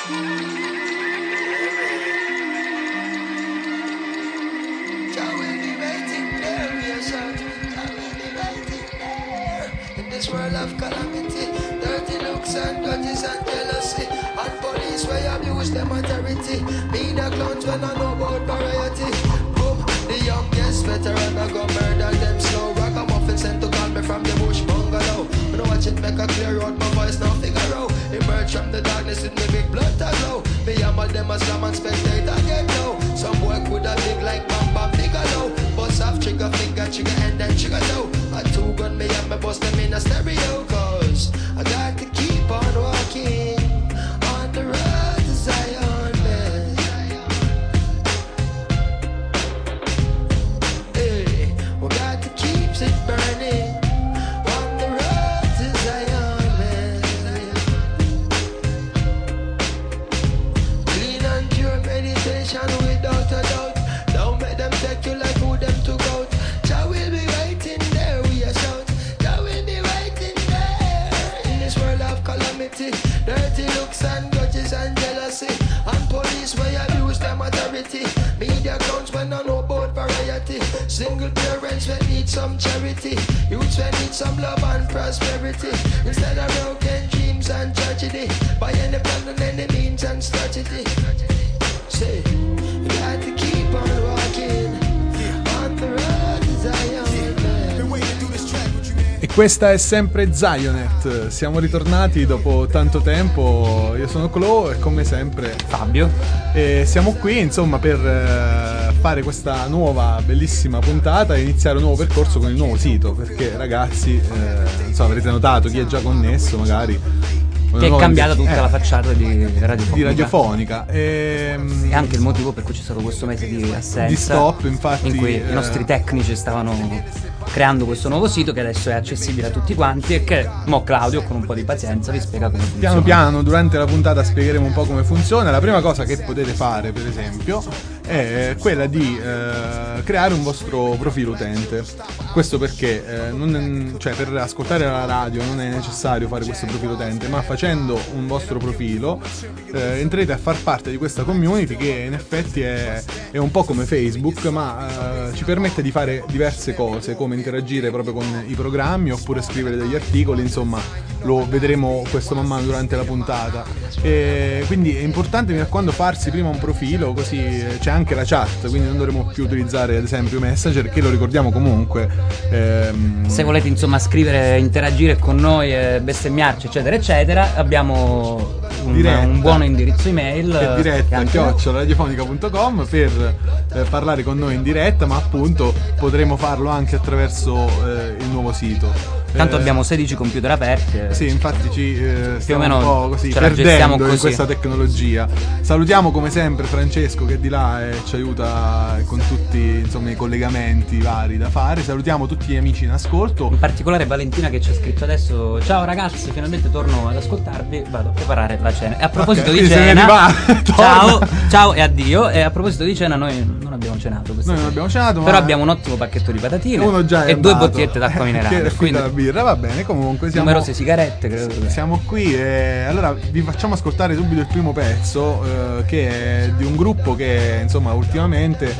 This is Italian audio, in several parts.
This world of calamity, dirty looks and grudges and jealousy, and police where abuse them authority. Me the clowns when I know about variety. Boom, the youngest veteran I go murder them slow. Ragamuffin sent to call me from the bush bungalow. When I watch it make a clear out, my voice now figure out. Emerge from the darkness with me big blood to glow. Me hammer them as slam and spectate and get low. Some boy could have big like Bam Bam Bigelow. Bust off trigger finger, trigger and then trigger toe. A two gun me and me bust them in a stereo. Cause I got to keep on walking on the road to Zion, man. Hey, we got to keep it burning on the road to Zion, man. Clean and pure meditation without a doubt. Don't make them take you like who them took out. Jah will be waiting there, we a shout. Jah will be waiting there in this world of calamity. Dirty looks and grudges and jealousy, and police where abuse them authority. Media accounts when I know about variety. Single parents when need some charity. Youths when need some love and prosperity. Instead of broken dreams and tragedy, by any plan and any means and strategy. Say, you got to keep on walking on the road to Zion. E questa è sempre Zionet. Siamo ritornati dopo tanto tempo. Io sono Clo e come sempre Fabio. E siamo qui insomma per fare questa nuova bellissima puntata e iniziare un nuovo percorso con il nuovo sito. Perché ragazzi, insomma, avrete notato, chi è già connesso magari, che è cambiata tutta la facciata di radiofonica. E anche il motivo per cui c'è stato questo mese di assenza, di stop, infatti, in cui i nostri tecnici stavano creando questo nuovo sito che adesso è accessibile a tutti quanti e che mo Claudio con un po' di pazienza vi spiega come funziona. Piano piano durante la puntata spiegheremo un po' come funziona. La prima cosa che potete fare, per esempio, è quella di creare un vostro profilo utente. Questo perché cioè per ascoltare la radio non è necessario fare questo profilo utente, ma facendo un vostro profilo entrerete a far parte di questa community che in effetti è un po' come Facebook, ma ci permette di fare diverse cose, come interagire proprio con i programmi oppure scrivere degli articoli. Insomma, lo vedremo questo man mano durante la puntata. E quindi è importante, mi raccomando, farsi prima un profilo, così c'è anche la chat, quindi non dovremo più utilizzare ad esempio Messenger, che lo ricordiamo comunque. Se volete insomma scrivere, interagire con noi, bestemmiarci eccetera eccetera, abbiamo un buon indirizzo email, diretta @radiofonica.com per parlare con noi in diretta, ma appunto potremo farlo anche attraverso il nuovo sito. Tanto abbiamo 16 computer aperti. Sì, infatti ci stiamo più o meno un po' così ce la gestiamo perdendo così in questa tecnologia. Salutiamo come sempre Francesco che è di là e ci aiuta con tutti insomma i collegamenti vari da fare. Salutiamo tutti gli amici in ascolto, in particolare Valentina che ci ha scritto adesso: ciao ragazzi, finalmente torno ad ascoltarvi, vado a preparare la cena. E a proposito di cena, ciao e addio. E a proposito di cena, noi non abbiamo cenato Noi non abbiamo cenato, però abbiamo un ottimo pacchetto di patatine uno già e 2 bottigliette d'acqua minerale, quindi birra, va bene. Comunque siamo numerose sigarette, credo. Siamo qui e allora vi facciamo ascoltare subito il primo pezzo che è di un gruppo che insomma ultimamente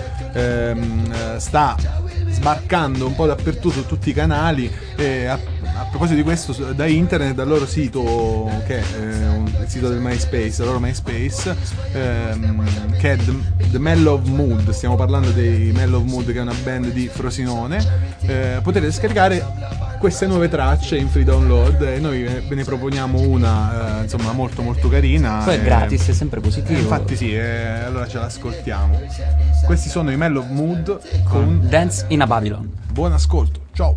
sta sbarcando un po' dappertutto su tutti i canali. E a proposito di questo, da internet, dal loro sito, che è il sito del MySpace, il loro MySpace, che è The Mellow Mood. Stiamo parlando dei Mellow Mood, che è una band di Frosinone. Potete scaricare queste nuove tracce in free download e noi ve ne proponiamo una insomma molto molto carina. Poi è gratis, è sempre positivo. Infatti sì, allora ce l'ascoltiamo. Questi sono i Mellow Mood con Dance in a Babylon. Buon ascolto, ciao.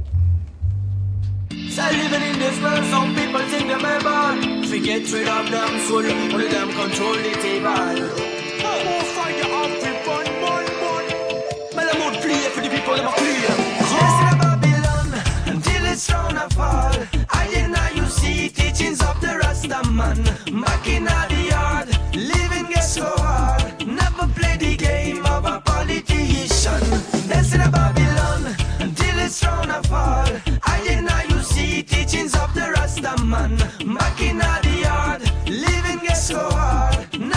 Living in this world, some people think them able. Forget rid of them soul, only them control the table. More fire off the bun. Mellow mood play for the people, them a clear. Yes, in Babylon, until it's round a fall. I deny you see teachings of the Rasta man. Back in the yard, living gets so hard. Never play the game of a politician. Yes, in Babylon, until it's round a fall. I deny you see teachings of the Rasta man. Back in the yard, living gets so hard.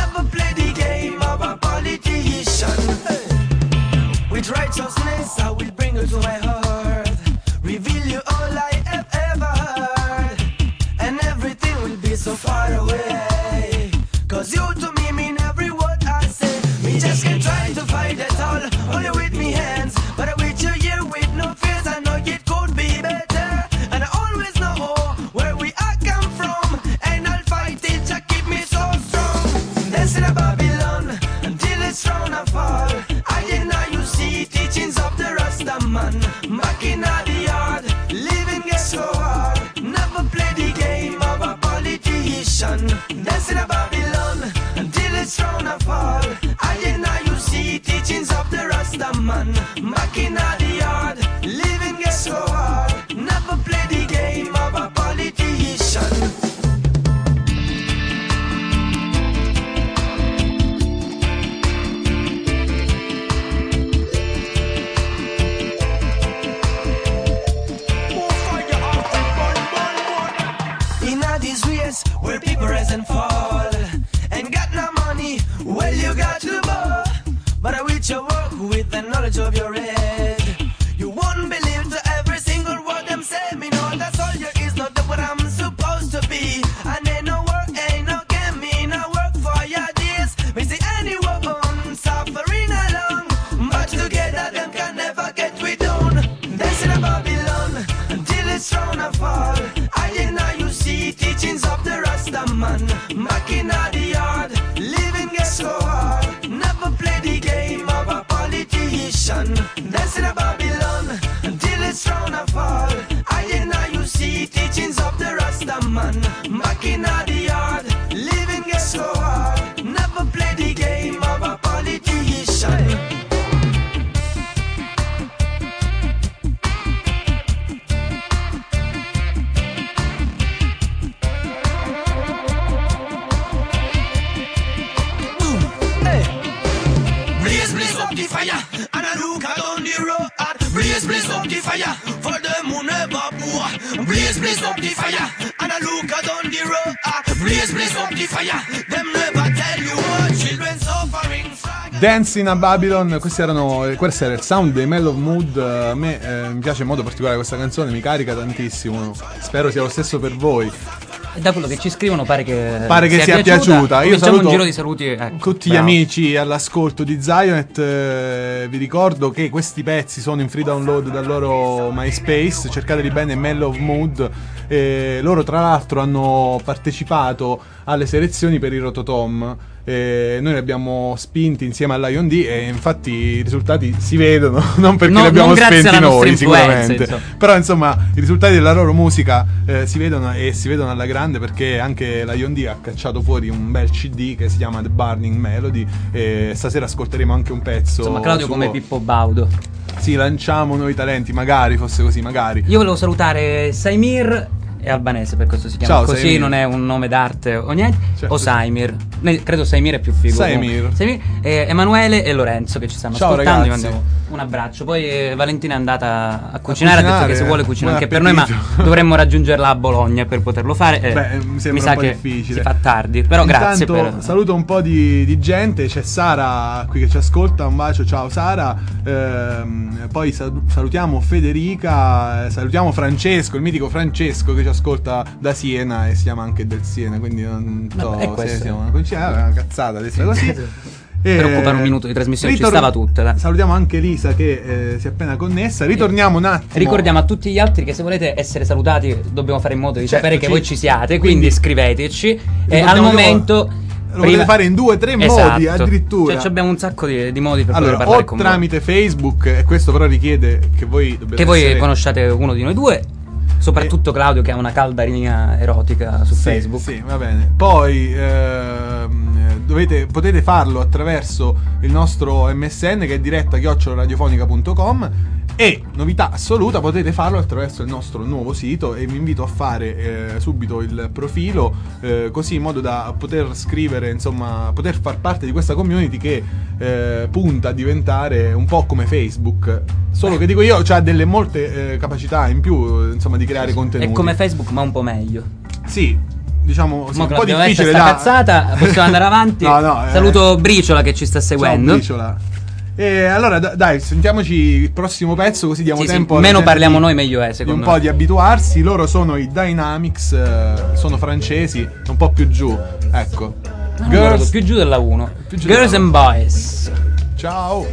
kiss, I will bring you to my heart. Reveal you all I have ever heard, and everything will be so far away. Cause you to me mean every word I say. Me just can't try to fight it all, only with me hands. But with you here with no fears, I know it could be better. And I always know where we are come from, and I'll fight it to keep me so strong. Dancing in Babylon until it's round and fall. I and now you see teachings of the Rasta man. Back in the yard, living gets so hard. Never play the game of a politician. Dancing in Babylon until it's round and fall. I and now you see teachings of the Rasta man. Back in the yard, living gets so hard. Never play the game of a politician. Where people rise and fall, and got no money, well you got to ball. But I with your work, with the knowledge of your head, you won't believe to every single word them say. Me know that soldier is not what I'm supposed to be. And ain't no work, ain't no game, me no work for your days. Me see anyone suffering along, but together them can never get we down. Dancing in Babylon until it's round and fall. I and now you see teachings of the Rasta man. Back in the yard, living gets so hard. Never play the game of a politician. Dancing in Babylon until it's round and fall. I and now you see teachings of the Rasta man. Back in the yard, living gets so hard. Never play the game of a politician. Fire, and I look down the road. Blaze up the fire, for them who never poor. Blaze up the fire, and I look down the road. Blaze up the fire, them never tell you what children suffering. Dancing a Babylon, questo era il sound dei Mellow Mood. A me mi piace in modo particolare questa canzone, mi carica tantissimo. Spero sia lo stesso per voi. Da quello che ci scrivono pare che sia piaciuta. Io saluto un giro di saluti, ecco, tutti gli amici all'ascolto di Zionet. Vi ricordo che questi pezzi sono in free download dal loro MySpace, cercateli bene, Mellow Mood. Loro tra l'altro hanno partecipato alle selezioni per i Rototom. Noi li abbiamo spinti insieme a Lion D e infatti i risultati si vedono, non perché li abbiamo spenti noi sicuramente, però insomma i risultati della loro musica si vedono, e si vedono alla grande, perché anche Lion D ha cacciato fuori un bel CD che si chiama The Burning Melody e stasera ascolteremo anche un pezzo. Insomma, Claudio come Pippo Baudo. Sì, lanciamo nuovi talenti, magari fosse così, magari. Io volevo salutare Saimir, è albanese, per questo si chiama. Ciao, così, Saimir. Non è un nome d'arte o niente. O Saimir. Credo Saimir è più figo. Saimir. Emanuele e Lorenzo che ci stanno ascoltando. Vi mandiamo un abbraccio. Poi Valentina è andata a cucinare, ha detto che se vuole cucina anche per noi, ma dovremmo raggiungerla a Bologna per poterlo fare. Mi sembra sa un po' che difficile. Si fa tardi. Però intanto, grazie. Saluto un po' di gente. C'è Sara qui che ci ascolta. Un bacio, ciao Sara. Poi salutiamo Federica. Salutiamo Francesco, il mitico Francesco che ci ascolta da Siena e si chiama anche del Siena, quindi non so se siamo una coincidenza, una cazzata adesso così. Per occupare un minuto di trasmissione ci stava tutta. Dai. Salutiamo anche Lisa che si è appena connessa. Ritorniamo un attimo. Ricordiamo a tutti gli altri che se volete essere salutati dobbiamo fare in modo di sapere che voi ci siate, quindi scriveteci. E al momento lo potete fare in 2-3 modi addirittura. Cioè abbiamo un sacco di modi per poter parlare con voi. Tramite Facebook, e questo però richiede che voi conosciate uno di noi due. Soprattutto Claudio che ha una calda linea erotica su Facebook. Sì, va bene. Poi potete farlo attraverso il nostro MSN che è diretta@radiofonica.com. E novità assoluta, potete farlo attraverso il nostro nuovo sito, e vi invito a fare subito il profilo, così in modo da poter scrivere, insomma, poter far parte di questa community che punta a diventare un po' come Facebook. Solo che dico io, c'ha delle molte capacità in più, insomma, di creare contenuti. È come Facebook, ma un po' meglio. Sì, diciamo un po' difficile da cazzata, possiamo andare avanti. No, saluto Briciola che ci sta seguendo. Ciao Briciola. E allora dai, sentiamoci il prossimo pezzo, così diamo tempo. Meno parliamo noi meglio è, secondo me. Un po' di abituarsi. Loro sono i Dynamics, sono francesi, un po' più giù. Ecco. Girls, più giù della 1. Girls and Boys. Ciao.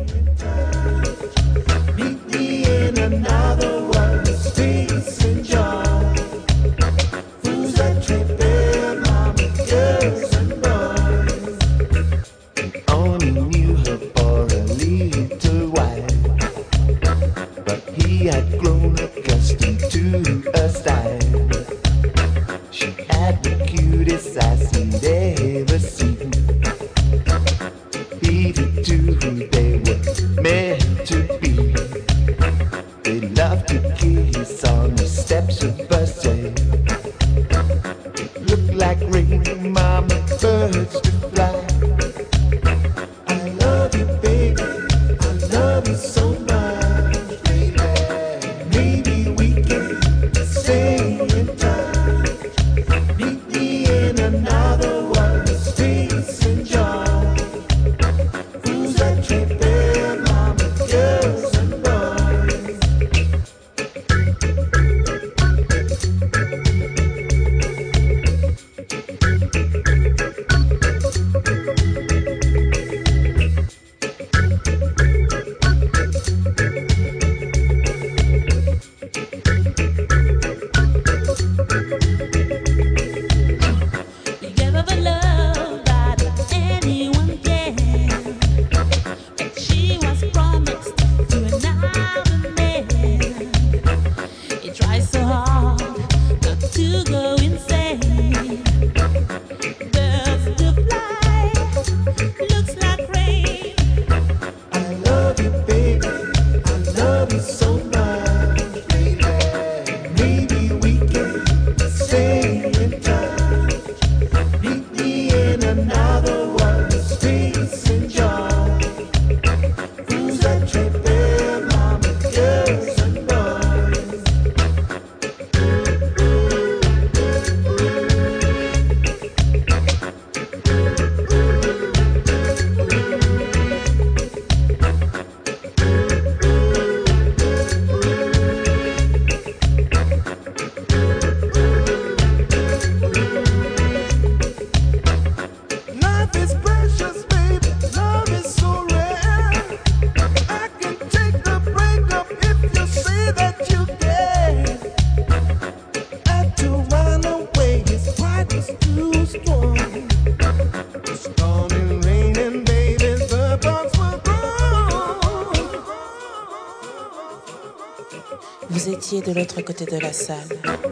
Vous étiez de l'autre côté de la salle.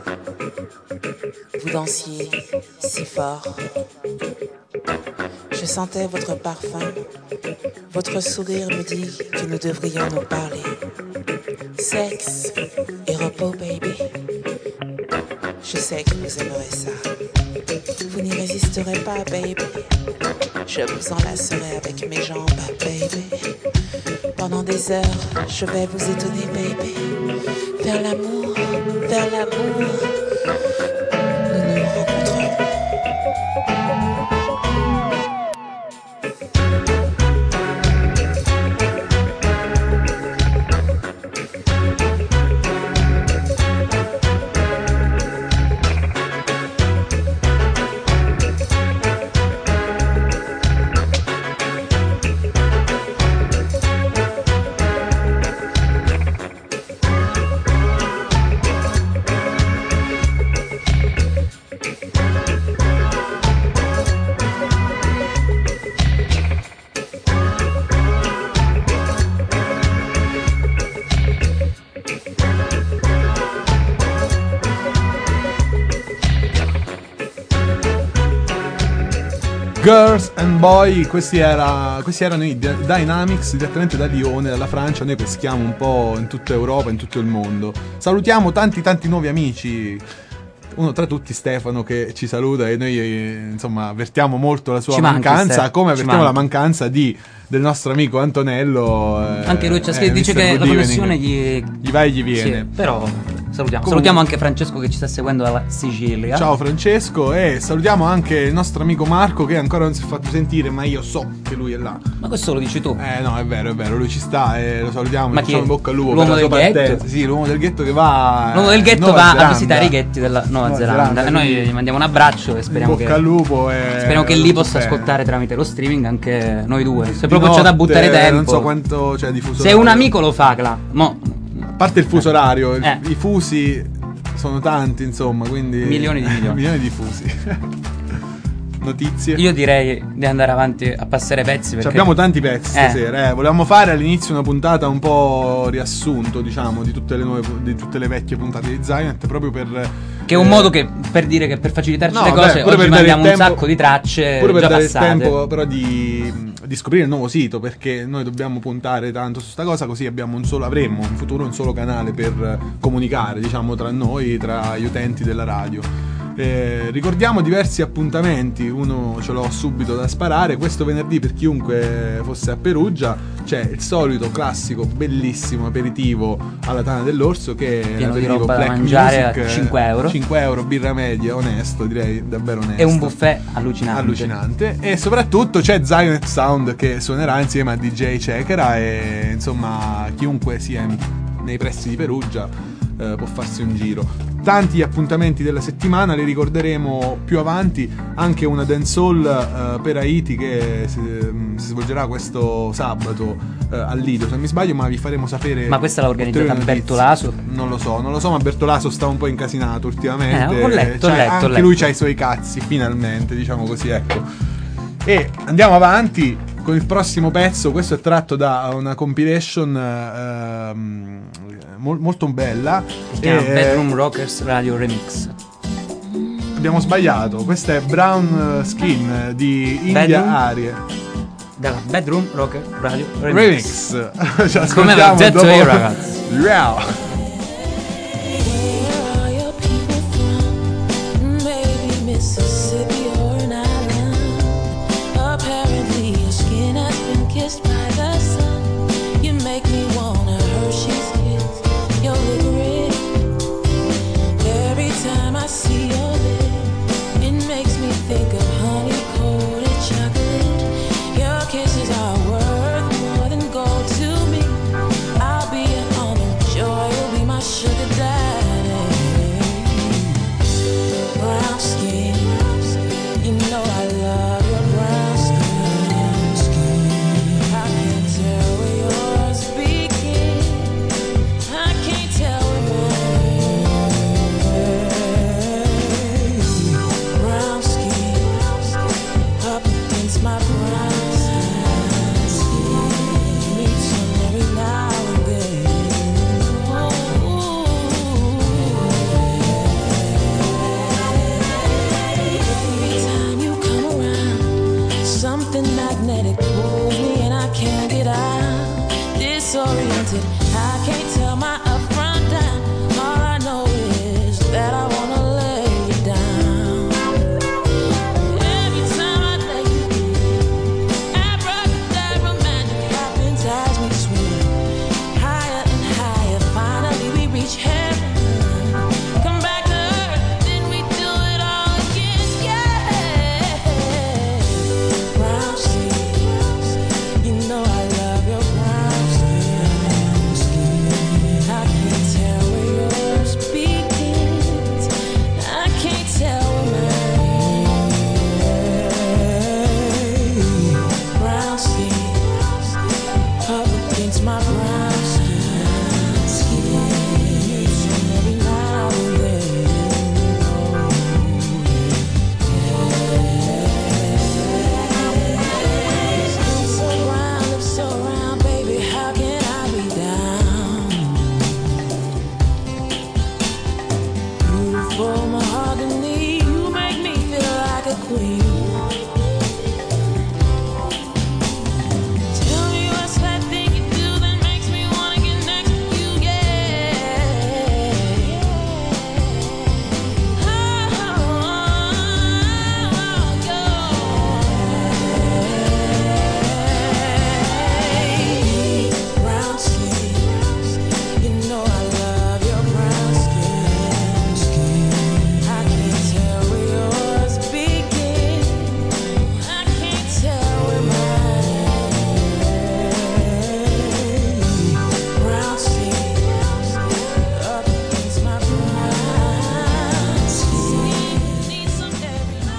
Vous dansiez si fort. Je sentais votre parfum. Votre sourire me dit que nous devrions nous parler. Sexe et repos, baby. Je sais que vous aimerez ça. Vous n'y résisterez pas, baby. Je vous enlacerai avec mes jambes, baby. Pendant des heures, je vais vous étonner, baby. Vers l'amour, vers l'amour. Nous nous rencontrons. Girls and Boy, questi erano i Dynamics direttamente da Lione, dalla Francia. Noi peschiamo un po' in tutta Europa, in tutto il mondo. Salutiamo tanti nuovi amici. Uno tra tutti Stefano, che ci saluta, e noi insomma avvertiamo molto la sua mancanza, come avvertiamo la mancanza del nostro amico Antonello. Anche lui dice che la connessione gli va e gli viene. Sì, però Salutiamo anche Francesco che ci sta seguendo dalla Sicilia. Ciao Francesco, e salutiamo anche il nostro amico Marco che ancora non si è fatto sentire, ma io so che lui è là. Ma questo lo dici tu? No, è vero, lui ci sta e lo salutiamo. Ma facciamo in bocca al lupo l'uomo per la sua del partenza. ghetto? Sì, l'uomo del ghetto che va. L'uomo del ghetto Nuova va Zelanda. a visitare i ghetti della Nuova Zelanda. E noi gli mandiamo un abbraccio e speriamo in bocca al lupo speriamo che lì possa ascoltare tramite lo streaming anche noi due. Se proprio c'è da buttare tempo. Non so quanto c'è di fuso Se orario. un amico lo fa, a parte il fuso orario, i fusi sono tanti, insomma, quindi milioni di fusi. Notizie. Io direi di andare avanti a passare pezzi perché abbiamo tanti pezzi stasera. Volevamo fare all'inizio una puntata un po' riassunto, diciamo, di tutte le vecchie puntate di Zionet, proprio per che è un modo per dire che per facilitarci le cose oggi mandiamo un sacco di tracce pure per già dare passate. il tempo però di scoprire il nuovo sito, perché noi dobbiamo puntare tanto su sta cosa, così avremo in futuro un solo canale per comunicare, diciamo, tra noi, tra gli utenti della radio. Ricordiamo diversi appuntamenti, uno ce l'ho subito da sparare. Questo venerdì, per chiunque fosse a Perugia, c'è il solito classico bellissimo aperitivo alla Tana dell'Orso, che è pieno l'aperitivo di roba Black da mangiare Music, a 5 euro. 5 euro, birra media, onesto, direi davvero onesto. E un buffet allucinante. E soprattutto c'è Zionet Sound che suonerà insieme a DJ Cekera, e insomma chiunque sia nei pressi di Perugia può farsi un giro. Tanti appuntamenti della settimana, li ricorderemo più avanti. Anche una dancehall per Haiti che si svolgerà questo sabato al Lido, se non mi sbaglio, ma vi faremo sapere. Ma questa l'ha organizzata Bertolaso? Non lo so, ma Bertolaso sta un po' incasinato ultimamente. Ho letto. Anche lui c'ha i suoi cazzi, finalmente, diciamo così, ecco. E andiamo avanti con il prossimo pezzo. Questo è tratto da una compilation molto bella, si chiama Bedroom Rockers Radio Remix. Abbiamo sbagliato, questa è Brown Skin di India Arie dalla Bedroom Rocker Radio Remix. Ci ascoltiamo come l'ho detto dopo. Io, ragazzi. Wow.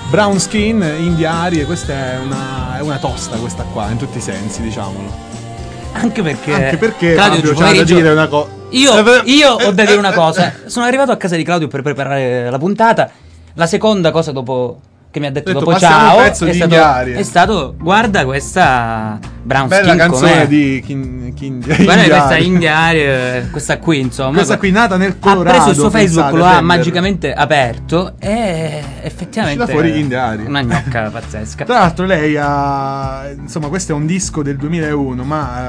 Brown skin, India Arie, questa è una tosta questa qua, in tutti i sensi, diciamolo. Anche perché Claudio c'ha da dire una cosa. Io ho da dire una cosa. Sono arrivato a casa di Claudio per preparare la puntata. La seconda cosa dopo che mi ha detto dopo ciao è stato guarda questa Brown bella skin canzone com'è. Di guarda questa India Arie, questa qui insomma, questa qui nata nel Colorado, ha preso il suo Facebook, lo ha magicamente aperto e effettivamente uscita fuori India Arie, una gnocca pazzesca. Tra l'altro lei ha, insomma, questo è un disco del 2001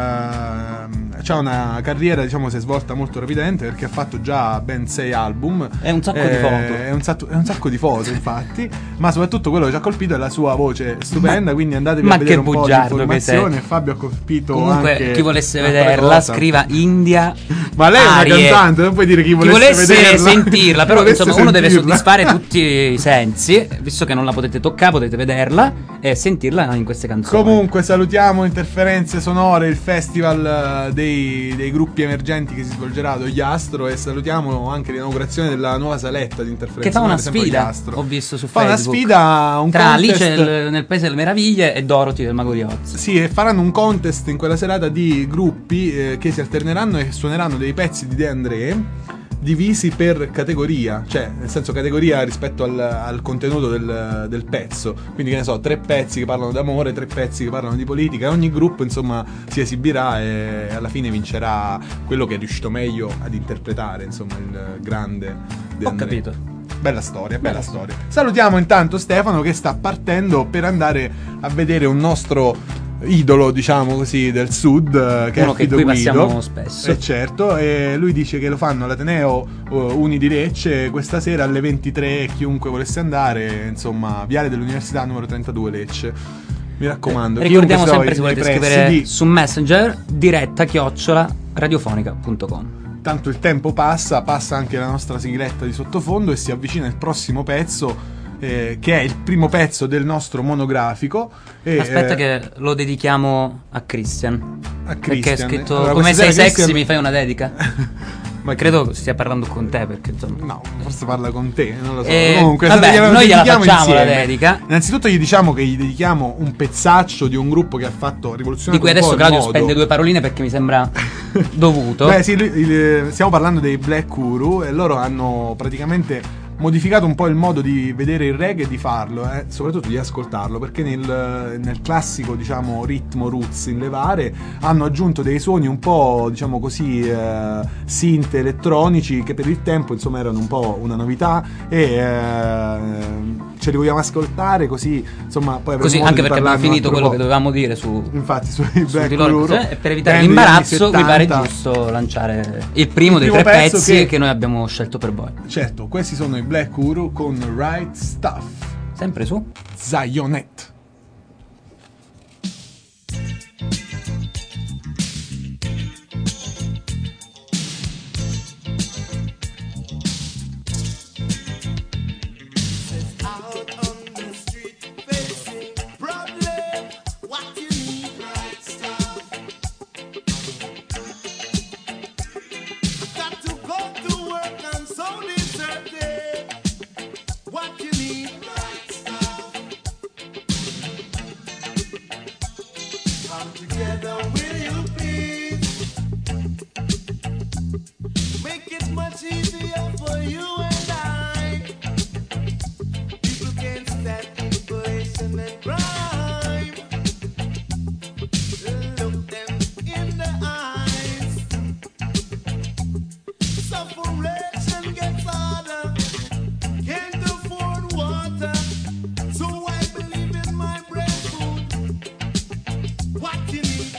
ma c'ha una carriera, diciamo, si è svolta molto rapidamente perché ha fatto già ben 6 album. È un sacco di foto. È un sacco di foto, infatti. Ma soprattutto quello che ci ha colpito è la sua voce stupenda. Quindi andatevi a vedere un po' di informazione. Fabio ha colpito. Comunque, anche chi volesse vederla, scriva India. Ma lei è una Arie. cantante, non puoi dire chi volesse vederla. Sentirla. Però insomma, uno deve soddisfare tutti i sensi. Visto che non la potete toccare, potete vederla e sentirla in queste canzoni. Comunque, salutiamo Interferenze Sonore, il festival dei gruppi emergenti che si svolgerà ad Ogliastro, e salutiamo anche l'inaugurazione della nuova saletta di Interferenze che fa una Sonore, sfida, ho visto su fa Facebook, una sfida, un tra contest Alice nel Paese delle Meraviglie e Dorothy del Mago di Oz. Sì, e faranno un contest in quella serata di gruppi che si alterneranno e suoneranno dei pezzi di De André divisi per categoria, cioè nel senso categoria rispetto al contenuto del pezzo. Quindi, che ne so, 3 pezzi che parlano d'amore, 3 pezzi che parlano di politica, e ogni gruppo insomma si esibirà e alla fine vincerà quello che è riuscito meglio ad interpretare, insomma, il grande De André. Ho capito. Bella storia. Salutiamo intanto Stefano che sta partendo per andare a vedere un nostro idolo, diciamo così, del sud, che uno è che Fido qui Guido. passiamo spesso. Certo, e lui dice che lo fanno all'Ateneo Uni di Lecce questa sera alle 23, chiunque volesse andare, insomma, Viale dell'Università numero 32 Lecce. Mi raccomando, ricordiamo sempre, se volete scrivere su Messenger, diretta@radiofonica.com. Tanto il tempo passa anche la nostra sigletta di sottofondo e si avvicina il prossimo pezzo, che è il primo pezzo del nostro monografico. Aspetta che lo dedichiamo a Christian. Perché è scritto allora, come sei sexy, Christian... mi fai una dedica. Ma credo stia parlando con te, perché insomma... No, forse parla con te, non lo so. Comunque, vabbè, noi gliela facciamo insieme. La dedica. Innanzitutto gli diciamo che gli dedichiamo un pezzaccio di un gruppo che ha fatto rivoluzionare di cui adesso Claudio spende 2 paroline perché mi sembra dovuto. Beh sì, stiamo parlando dei Black Uhuru, e loro hanno praticamente modificato un po' il modo di vedere il reggae e di farlo, soprattutto di ascoltarlo, perché nel classico, diciamo, ritmo roots in levare hanno aggiunto dei suoni un po', diciamo così, synth elettronici, che per il tempo insomma erano un po' una novità, e ce li vogliamo ascoltare, così insomma poi così, anche perché abbiamo finito quello che dovevamo dire sui Black Uhuru, e per evitare l'imbarazzo mi pare giusto lanciare il primo dei 3 pezzi che noi abbiamo scelto per voi. Certo, questi sono i Black Uhuru con Right Stuff, sempre su Zionet. What you need?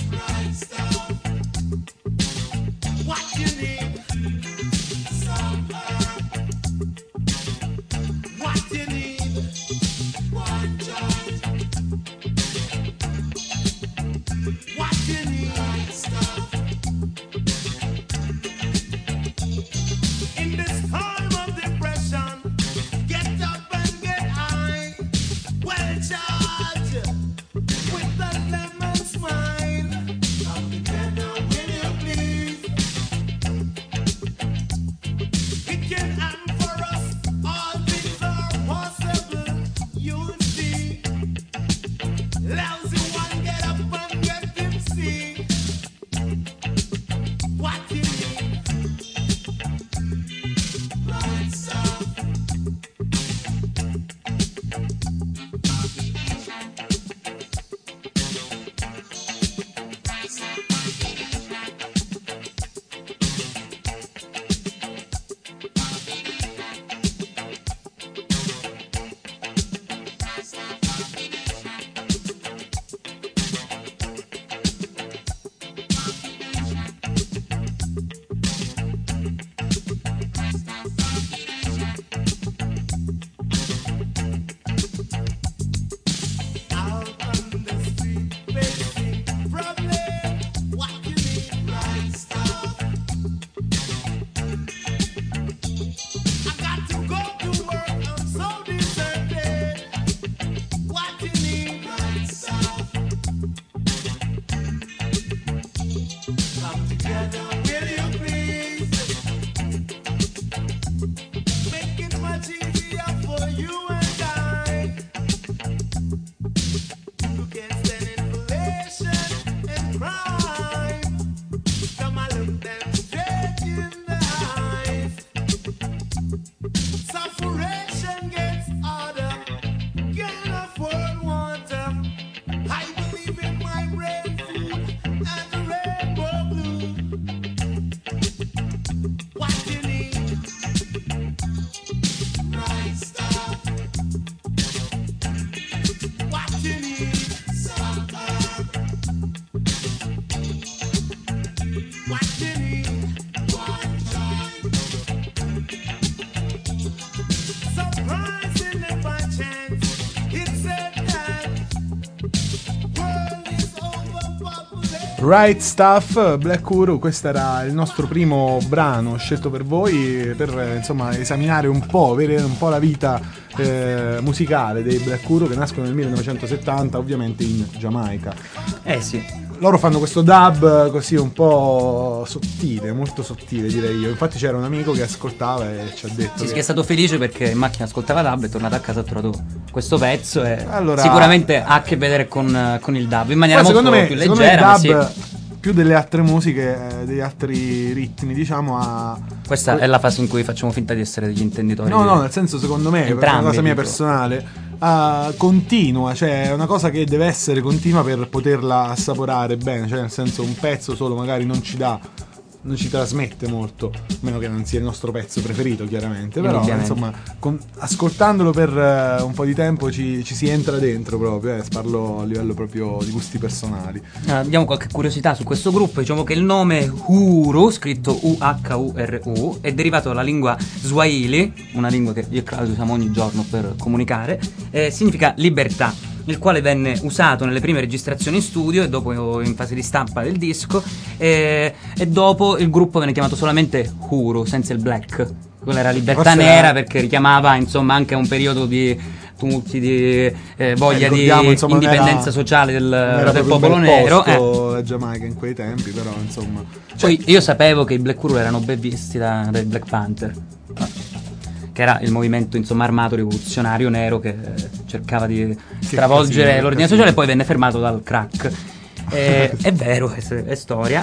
Right Stuff, Black Guru. Questo era il nostro primo brano scelto per voi per insomma esaminare un po', vedere un po' la vita musicale dei Black Guru, che nascono nel 1970 ovviamente in Giamaica. Sì. Loro fanno questo dub così un po' sottile, molto sottile direi io. Infatti c'era un amico che ascoltava e ci ha detto che è stato felice perché in macchina ascoltava dub, è tornato a casa e ha trovato questo pezzo e sicuramente ha a che vedere con il dub in maniera molto più leggera. Il dub, più delle altre musiche, degli altri ritmi, diciamo, questa è la fase in cui facciamo finta di essere degli intenditori. No, nel senso, secondo me, per una cosa mia personale, continua, cioè è una cosa che deve essere continua per poterla assaporare bene, cioè nel senso un pezzo solo magari non ci trasmette molto, a meno che non sia il nostro pezzo preferito chiaramente, però insomma ascoltandolo per un po' di tempo ci si entra dentro proprio, parlo a livello proprio di gusti personali. Diamo qualche curiosità su questo gruppo. Diciamo che il nome Uhuru, scritto Uhuru, è derivato dalla lingua Swahili, una lingua che io e Claudio usiamo ogni giorno per comunicare, significa libertà, il quale venne usato nelle prime registrazioni in studio e dopo in fase di stampa del disco, e dopo il gruppo venne chiamato solamente Uhuru, senza il black. Quella era libertà nera, perché richiamava insomma anche a un periodo di tumulti, di voglia di indipendenza sociale del popolo nero. La Giamaica in quei tempi, però insomma. Poi io sapevo che i Black Uhuru erano ben visti dai Black Panther, che era il movimento insomma armato rivoluzionario nero che cercava di stravolgere l'ordine sociale, e poi venne fermato dal crack. È vero, è storia.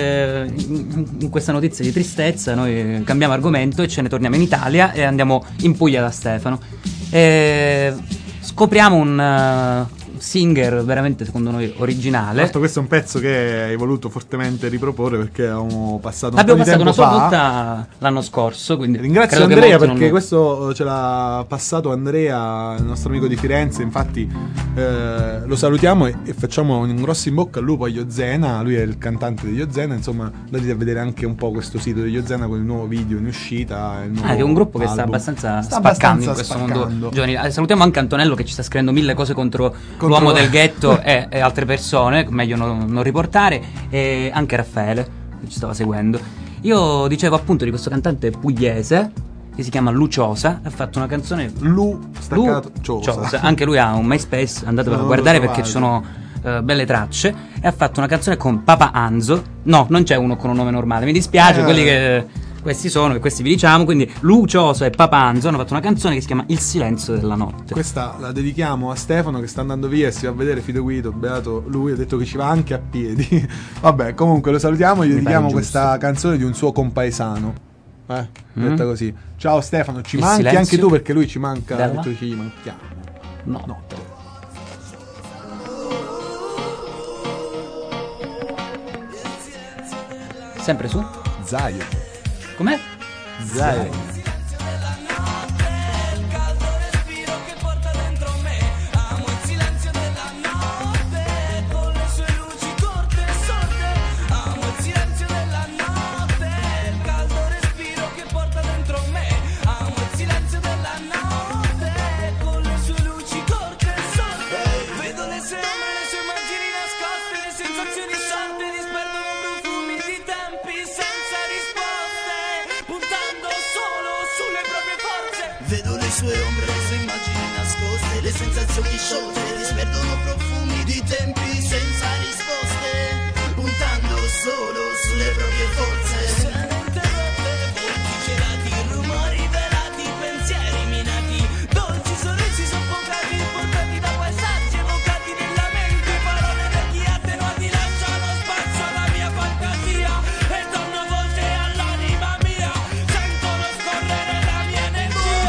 In questa notizia di tristezza noi cambiamo argomento e ce ne torniamo in Italia e andiamo in Puglia da Stefano. Scopriamo un singer veramente secondo noi originale. Questo è un pezzo che hai voluto fortemente riproporre perché abbiamo passato una sua volta l'anno scorso, quindi ringrazio Andrea perché questo ce l'ha passato Andrea, il nostro amico di Firenze. Infatti lo salutiamo e facciamo un grosso in bocca al lupo a Iozena. Lui è il cantante degli Iozena, insomma andate a vedere anche un po' questo sito degli Iozena con il nuovo video in uscita, il nuovo che è un gruppo album. Che sta abbastanza spaccando in questo mondo giovanile. Salutiamo anche Antonello che ci sta scrivendo 1000 cose contro l'uomo del ghetto e altre persone, meglio non riportare, e anche Raffaele che ci stava seguendo. Io dicevo appunto di questo cantante pugliese che si chiama Luciosa, ha fatto una canzone Luciosa. Anche lui ha un MySpace, andatevelo a guardare perché ci sono belle tracce, e ha fatto una canzone con Papa Anzo. No, non c'è uno con un nome normale, mi dispiace, quelli che questi sono e questi vi diciamo. Quindi Luciosa e Papa Anzo hanno fatto una canzone che si chiama Il silenzio della notte. Questa la dedichiamo a Stefano che sta andando via e si va a vedere Fido Guido, beato lui, ha detto che ci va anche a piedi. Vabbè, comunque lo salutiamo, gli dedichiamo questa canzone di un suo compaesano, detta così. Ciao Stefano, ci manchi anche tu perché lui ci manca, ha detto che ci manchiamo. No. Sempre su Zion. Com'è? Zion. Sue ombre, le sue immagini nascoste, le sensazioni sciolte disperdono profumi di tempi senza risposte, puntando solo sulle proprie forze. Scene interrotte, volti celati, rumori velati, pensieri minati, dolci sorrisi soffocati, portati da paesaggi evocati nella mente, parole vecchi attenuati lasciano spazio alla mia fantasia e danno voce all'anima mia, sentono scorrere la mia energia.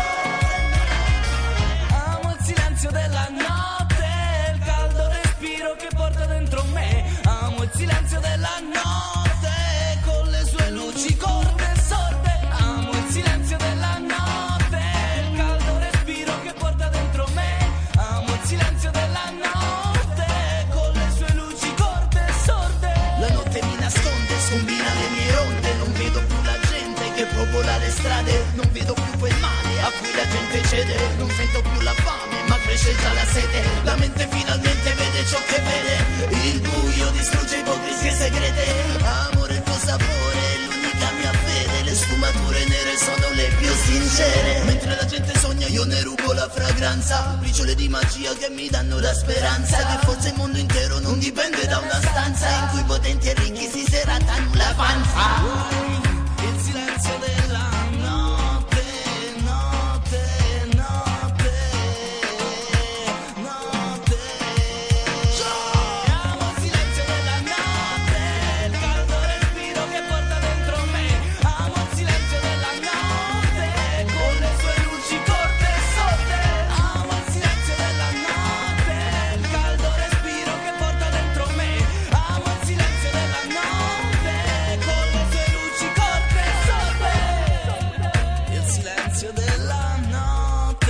Della notte, il caldo respiro che porta dentro me. Amo il silenzio della notte, con le sue luci corte e sorde. Amo il silenzio della notte, il caldo respiro che porta dentro me. Amo il silenzio della notte, con le sue luci corte e sorde. La notte mi nasconde, scombina le mie onde. Non vedo più la gente che popola le strade. Non vedo più quel male a cui la gente cede. Non sento più la fame, ma cresce già la sete. La mente finalmente vede ciò che vede. Il buio distrugge i poteri fragranza, briciole di magia che mi danno la speranza che forse il mondo intero non dipende da una stanza in cui potenti e ricchi si seratano la panza. Il silenzio della notte, notte, notte, notte. Amo il silenzio della notte, il caldo respiro che porta dentro me. Amo il silenzio della notte, con le sue luci corte e sorte. Amo il silenzio della notte, il caldo respiro che porta dentro me. Amo il silenzio della notte, con le sue luci corte e sorte. Il silenzio della notte.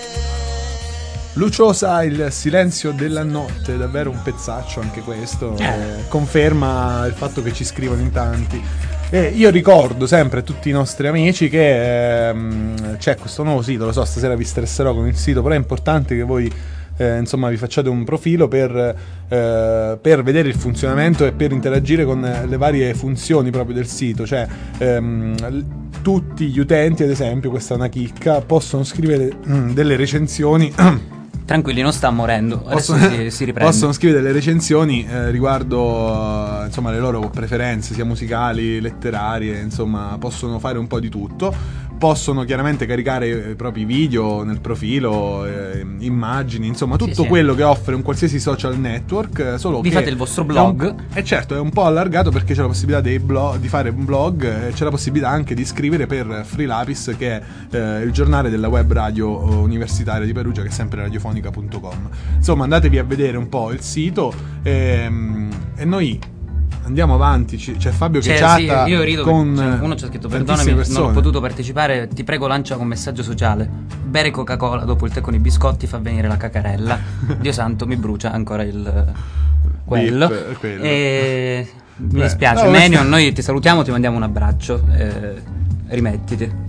Luciosa, il silenzio della notte, davvero un pezzaccio anche questo, conferma il fatto che ci scrivono in tanti. E io ricordo sempre a tutti i nostri amici che c'è questo nuovo sito, lo so, stasera vi stresserò con il sito, però è importante che voi insomma vi facciate un profilo per vedere il funzionamento e per interagire con le varie funzioni proprio del sito, cioè tutti gli utenti, ad esempio, questa è una chicca, possono scrivere delle recensioni. Tranquilli, non sta morendo, adesso si riprende. Possono scrivere delle recensioni riguardo insomma le loro preferenze, sia musicali, letterarie, insomma possono fare un po' di tutto. Possono chiaramente caricare i propri video nel profilo, immagini, insomma tutto quello che offre un qualsiasi social network. Solo vi che fate il vostro blog. E certo, è un po' allargato perché c'è la possibilità di fare un blog, c'è la possibilità anche di scrivere per Free Lapis, che è il giornale della web radio universitaria di Perugia, che è sempre radiofonica.com. Insomma, andatevi a vedere un po' il sito e noi andiamo avanti. C'è Fabio che chatta io rido con uno ci ha scritto: perdonami, non ho potuto partecipare, ti prego lancia un messaggio sociale. Bere Coca-Cola dopo il tè con i biscotti fa venire la cacarella. Dio santo, mi brucia ancora quello. E mi dispiace, Menion, noi ti salutiamo, ti mandiamo un abbraccio, rimettiti.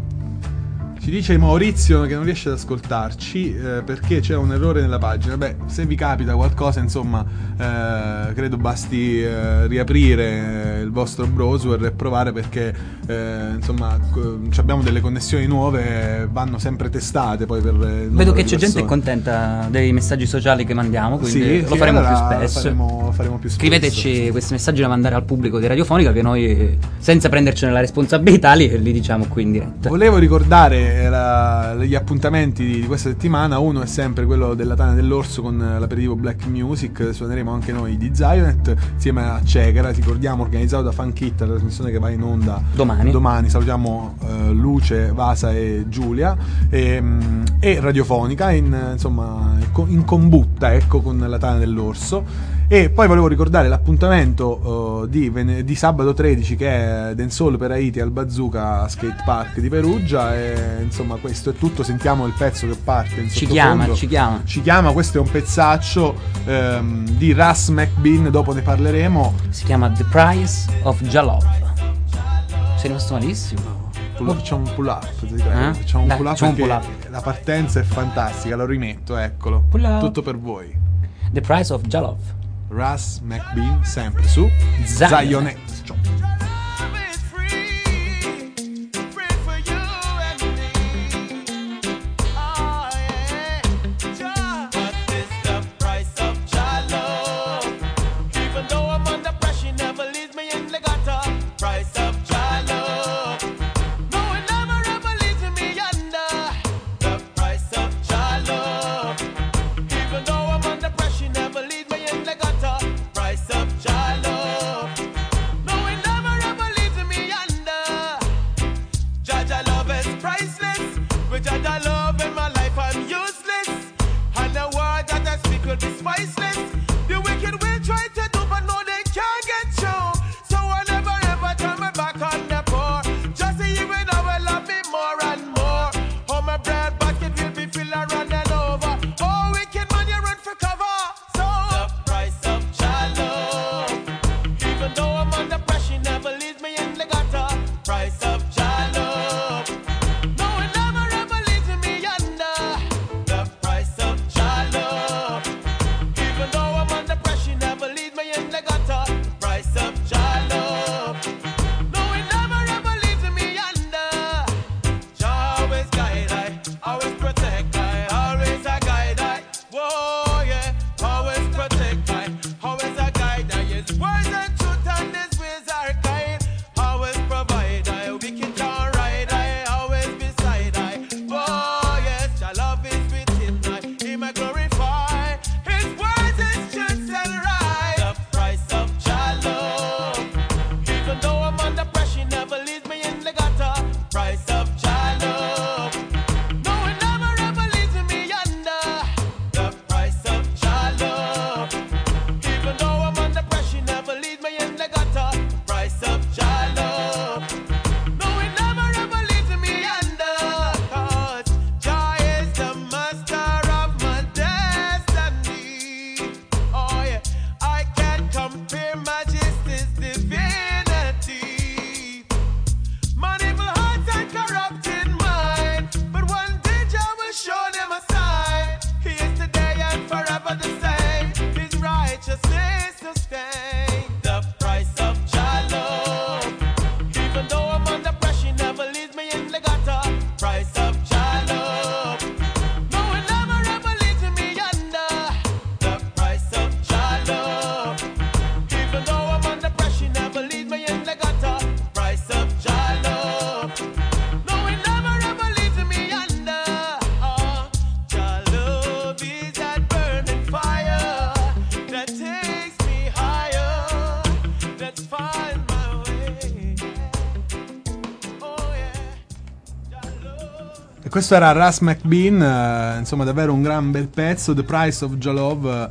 Ci dice Maurizio che non riesce ad ascoltarci perché c'è un errore nella pagina. Beh, se vi capita qualcosa, insomma, credo basti riaprire il vostro browser e provare, perché insomma abbiamo delle connessioni nuove, vanno sempre testate poi per vedo che c'è gente contenta dei messaggi sociali che mandiamo, quindi lo faremo più spesso. Faremo più spesso. Scriveteci questi messaggi da mandare al pubblico di Radiofonica, che noi, senza prendercene la responsabilità, li diciamo qui in diretta. Volevo ricordare gli appuntamenti di questa settimana. Uno è sempre quello della Tana dell'Orso con l'aperitivo Black Music. Suoneremo anche noi di Zionet insieme a Cegara, ricordiamo, organizzato da Funk It, la trasmissione che va in onda domani. Salutiamo Luce, Vasa e Giulia, e Radiofonica in combutta, ecco, con la Tana dell'Orso. E poi volevo ricordare l'appuntamento di sabato 13, che è Dancehall per Haiti al Bazooka Skate Park di Perugia. E insomma questo è tutto. Sentiamo il pezzo che parte in sottofondo. Ci chiama. Questo è un pezzaccio di Ras McBean, dopo ne parleremo. Si chiama The Price of Jollof. Sei rimasto malissimo. Facciamo un pull up, facciamo un pull up perché la partenza è fantastica. Lo rimetto, eccolo. Tutto per voi. The Price of Jollof, Ras McBean, sempre su Zionet. Price of Jollof. No, it never your sister stay. The price of your love. Even though I'm under pressure, she never leaves me in the gutter. Price of your love. No, it never ever leaves me under. The price of your love. Even though I'm under pressure, she never leaves me in the gutter. Price of your love. No, it never ever leaves me under. Your love is that burning fire that takes me higher. That finds my way. Oh yeah. Your love. E questo era Ras McBean, insomma davvero un gran bel pezzo, The Price of Your Love,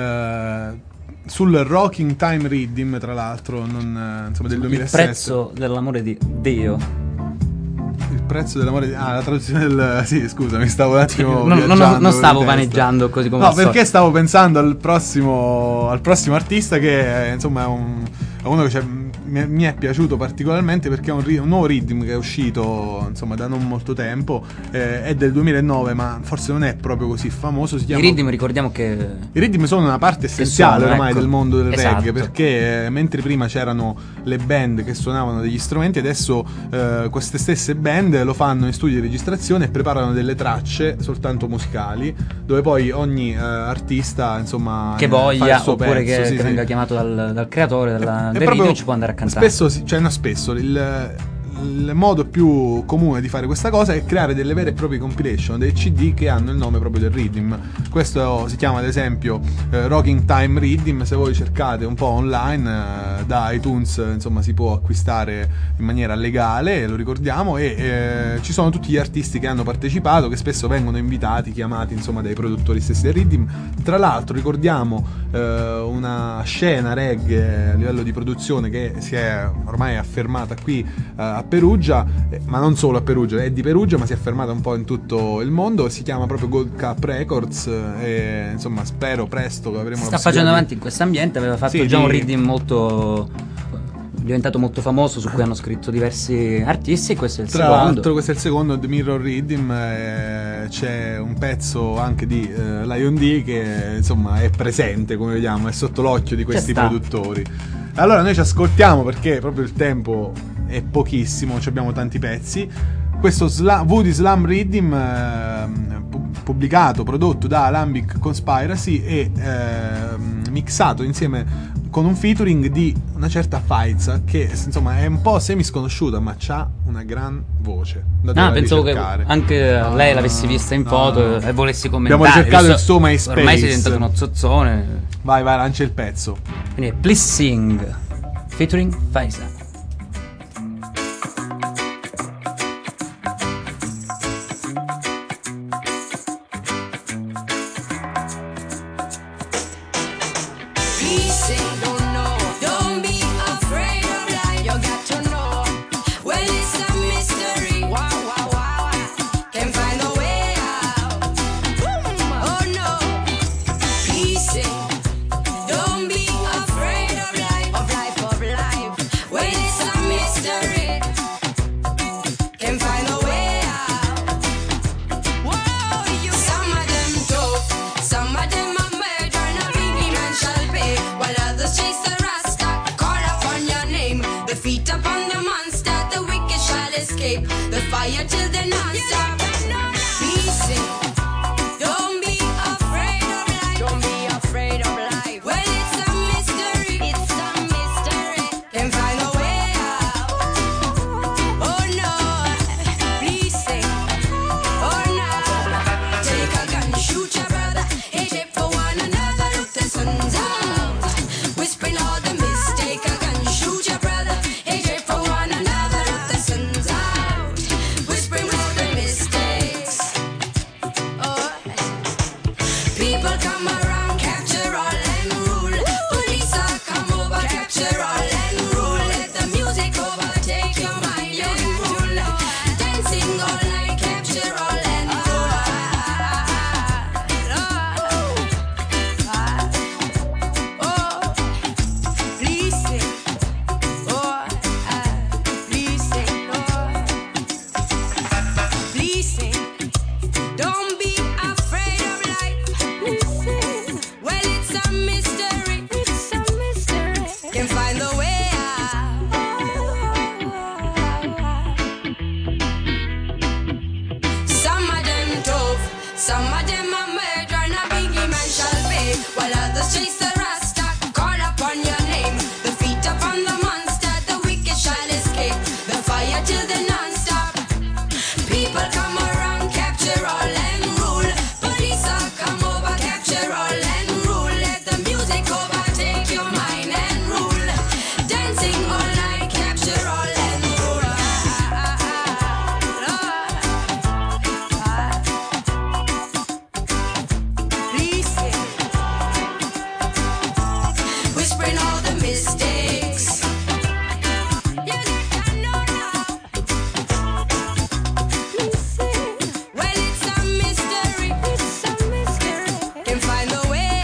sul Rocking Time Rhythm, tra l'altro, insomma del 2007. Il prezzo dell'amore di Dio. Il prezzo dell'amore di... Ah, la traduzione del... Sì, scusa, mi stavo un attimo non stavo vaneggiando così come... No, perché stavo pensando al prossimo artista che insomma è uno che mi è piaciuto particolarmente, perché è un nuovo rhythm che è uscito insomma da non molto tempo, è del 2009, ma forse non è proprio così famoso. Si chiama... I rhythm, ricordiamo che i rhythm sono una parte essenziale ormai del mondo del esatto. reggae, perché mentre prima c'erano le band che suonavano degli strumenti, adesso queste stesse band lo fanno in studio di registrazione e preparano delle tracce soltanto musicali, dove poi ogni artista insomma che voglia, fa il suo oppure pezzo, che venga chiamato dal creatore del rhythm, ci può andare a cantare. Spesso il modo più comune di fare questa cosa è creare delle vere e proprie compilation, dei CD che hanno il nome proprio del rhythm. Questo si chiama ad esempio Rocking Time Rhythm. Se voi cercate un po' online da iTunes, insomma si può acquistare in maniera legale, lo ricordiamo, e ci sono tutti gli artisti che hanno partecipato, che spesso vengono invitati, chiamati insomma dai produttori stessi del rhythm. Tra l'altro ricordiamo una scena reggae a livello di produzione che si è ormai affermata qui a Perugia, ma non solo a Perugia, è di Perugia ma si è affermata un po' in tutto il mondo. Si chiama proprio Gold Cup Records, e insomma spero presto che avremo sta facendo avanti in questo ambiente. Aveva fatto già un rhythm diventato molto famoso, su cui hanno scritto diversi artisti, e questo è il secondo. Tra l'altro questo è il secondo, The Mirror Rhythm. C'è un pezzo anche di Lion D che insomma è presente, come vediamo, è sotto l'occhio di questi produttori. Allora noi ci ascoltiamo, perché proprio il tempo è pochissimo, abbiamo tanti pezzi. Questo Woody Slam Rhythm, prodotto da Alambic Conspiracy e mixato insieme con un featuring di una certa Faiza, che insomma è un po' semi-sconosciuta, ma c'ha una gran voce. Pensavo che anche lei l'avessi vista in foto e volessi commentare. Abbiamo ricercato il suo MySpace. Ormai sei diventato uno zozzone. Vai, lancia il pezzo. Quindi Please Sing featuring Faiza. whispering all the mistakes. Well, it's a mystery. Can find the way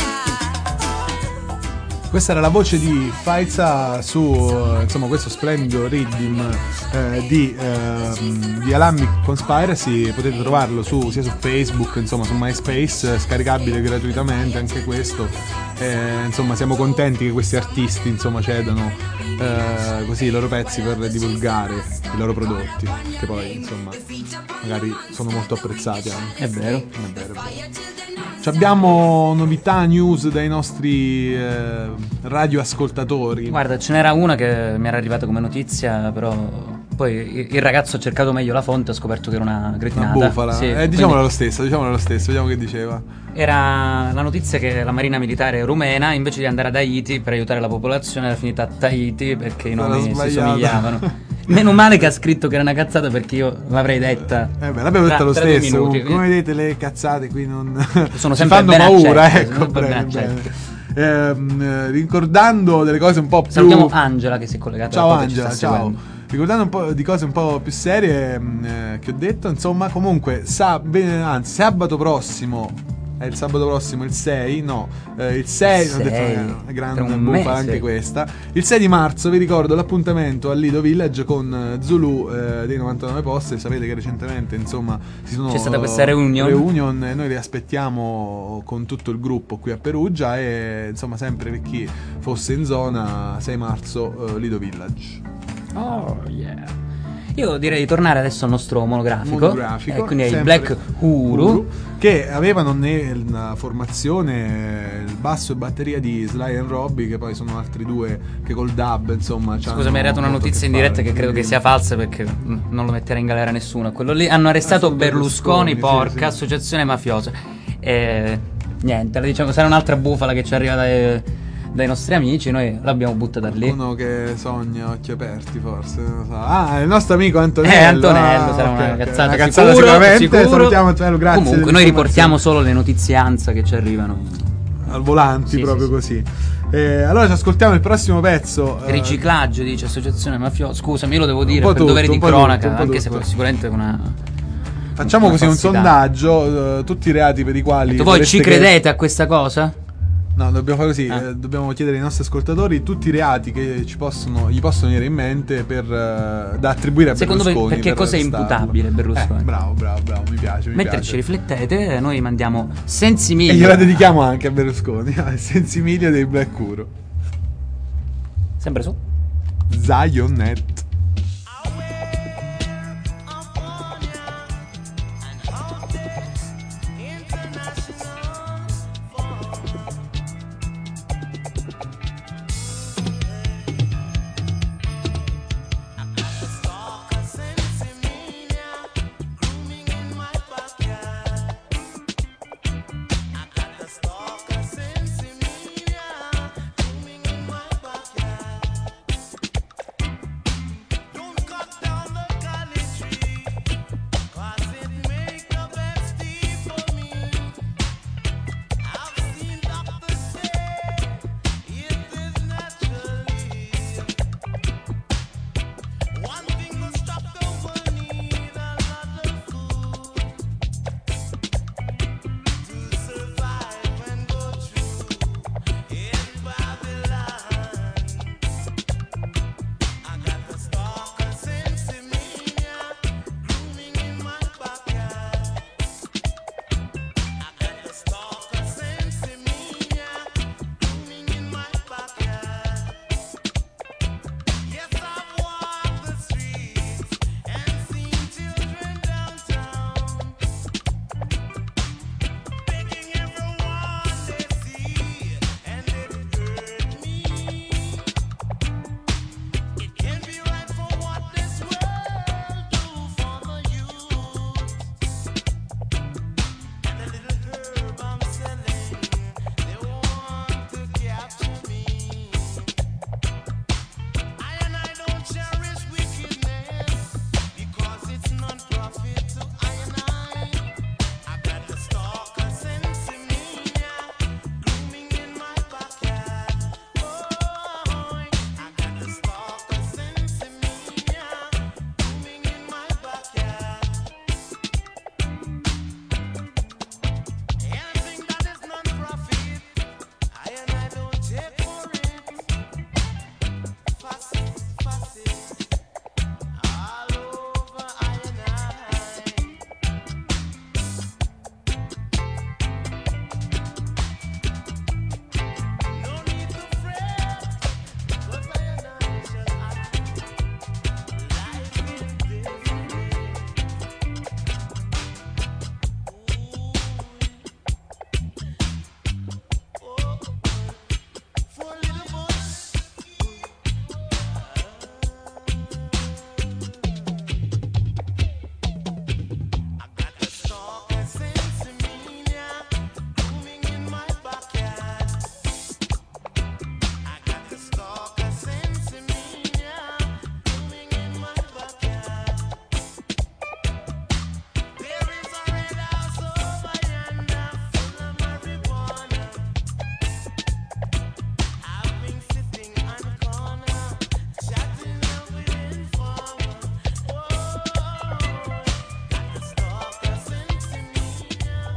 out. Questa era la voce di Faiza su insomma questo splendido riddim di Alambic Conspiracy. Potete trovarlo sia su Facebook, insomma su MySpace, scaricabile gratuitamente anche questo. Insomma siamo contenti che questi artisti insomma cedano così i loro pezzi per divulgare i loro prodotti, che poi insomma magari sono molto apprezzati anche. È vero. Abbiamo novità, news dai nostri radioascoltatori. Guarda, ce n'era una che mi era arrivata come notizia, però poi il ragazzo ha cercato meglio la fonte e ha scoperto che era una cretinata. Una bufala. Sì, diciamolo lo stesso, vediamo che diceva. Era la notizia che la marina militare rumena, invece di andare ad Haiti per aiutare la popolazione, era finita a Tahiti perché i nomi si somigliavano. Meno male che ha scritto che era una cazzata, perché io l'avrei detta. L'abbiamo detta lo stesso. Minuti. Come vedete, le cazzate qui non sono ci sempre fanno ben paura, accette, ecco. Ricordando delle cose un po' più. Salutiamo Angela che si è collegata. Ciao Angela, ciao. Ricordando un po' di cose un po' più serie che ho detto, insomma, comunque sabato prossimo. È il sabato prossimo, il 6, no, il 6, ho detto grande bufala anche questa. Il 6 di marzo vi ricordo l'appuntamento al Lido Village con Zulu dei 99 Posti. Sapete che recentemente insomma c'è stata questa reunion e noi li aspettiamo con tutto il gruppo qui a Perugia, e insomma sempre per chi fosse in zona 6 marzo Lido Village. Oh yeah. Io direi di tornare adesso al nostro monografico quindi ai Black Uhuru, che avevano nella formazione il basso e batteria di Sly and Robbie, che poi sono altri due che col dub insomma. Scusa, mi è arrivata una notizia in diretta che credo che sia falsa, perché non lo metterà in galera nessuno. Quello lì hanno arrestato Berlusconi, porca associazione mafiosa. Niente, diciamo, sarà un'altra bufala che ci arriva dai nostri amici, noi l'abbiamo buttata lì. Uno che sogna occhi aperti, forse, non lo so. Il nostro amico Antonello. Sarà una cazzata, una cazzata sicuramente. Salutiamo Antonello, grazie. Comunque noi riportiamo solo le notizie ANSA che ci arrivano al volante, proprio così. Allora ci ascoltiamo il prossimo pezzo. Riciclaggio, dice associazione mafiosa. Scusami, io lo devo dire per dovere di cronaca, anche se sicuramente una. Facciamo così un sondaggio, tutti i reati per i quali. Voi ci credete a questa cosa? No, dobbiamo fare così, dobbiamo chiedere ai nostri ascoltatori tutti i reati che gli possono venire in mente da attribuire a Secondo Berlusconi. Secondo me, perché cosa è imputabile Berlusconi? Bravo, mi piace. Mentre ci riflettete, noi mandiamo Sensimilio. E gliela dedichiamo anche a Berlusconi, Sensimilio dei Black Uhuru. Sempre su Zionnet.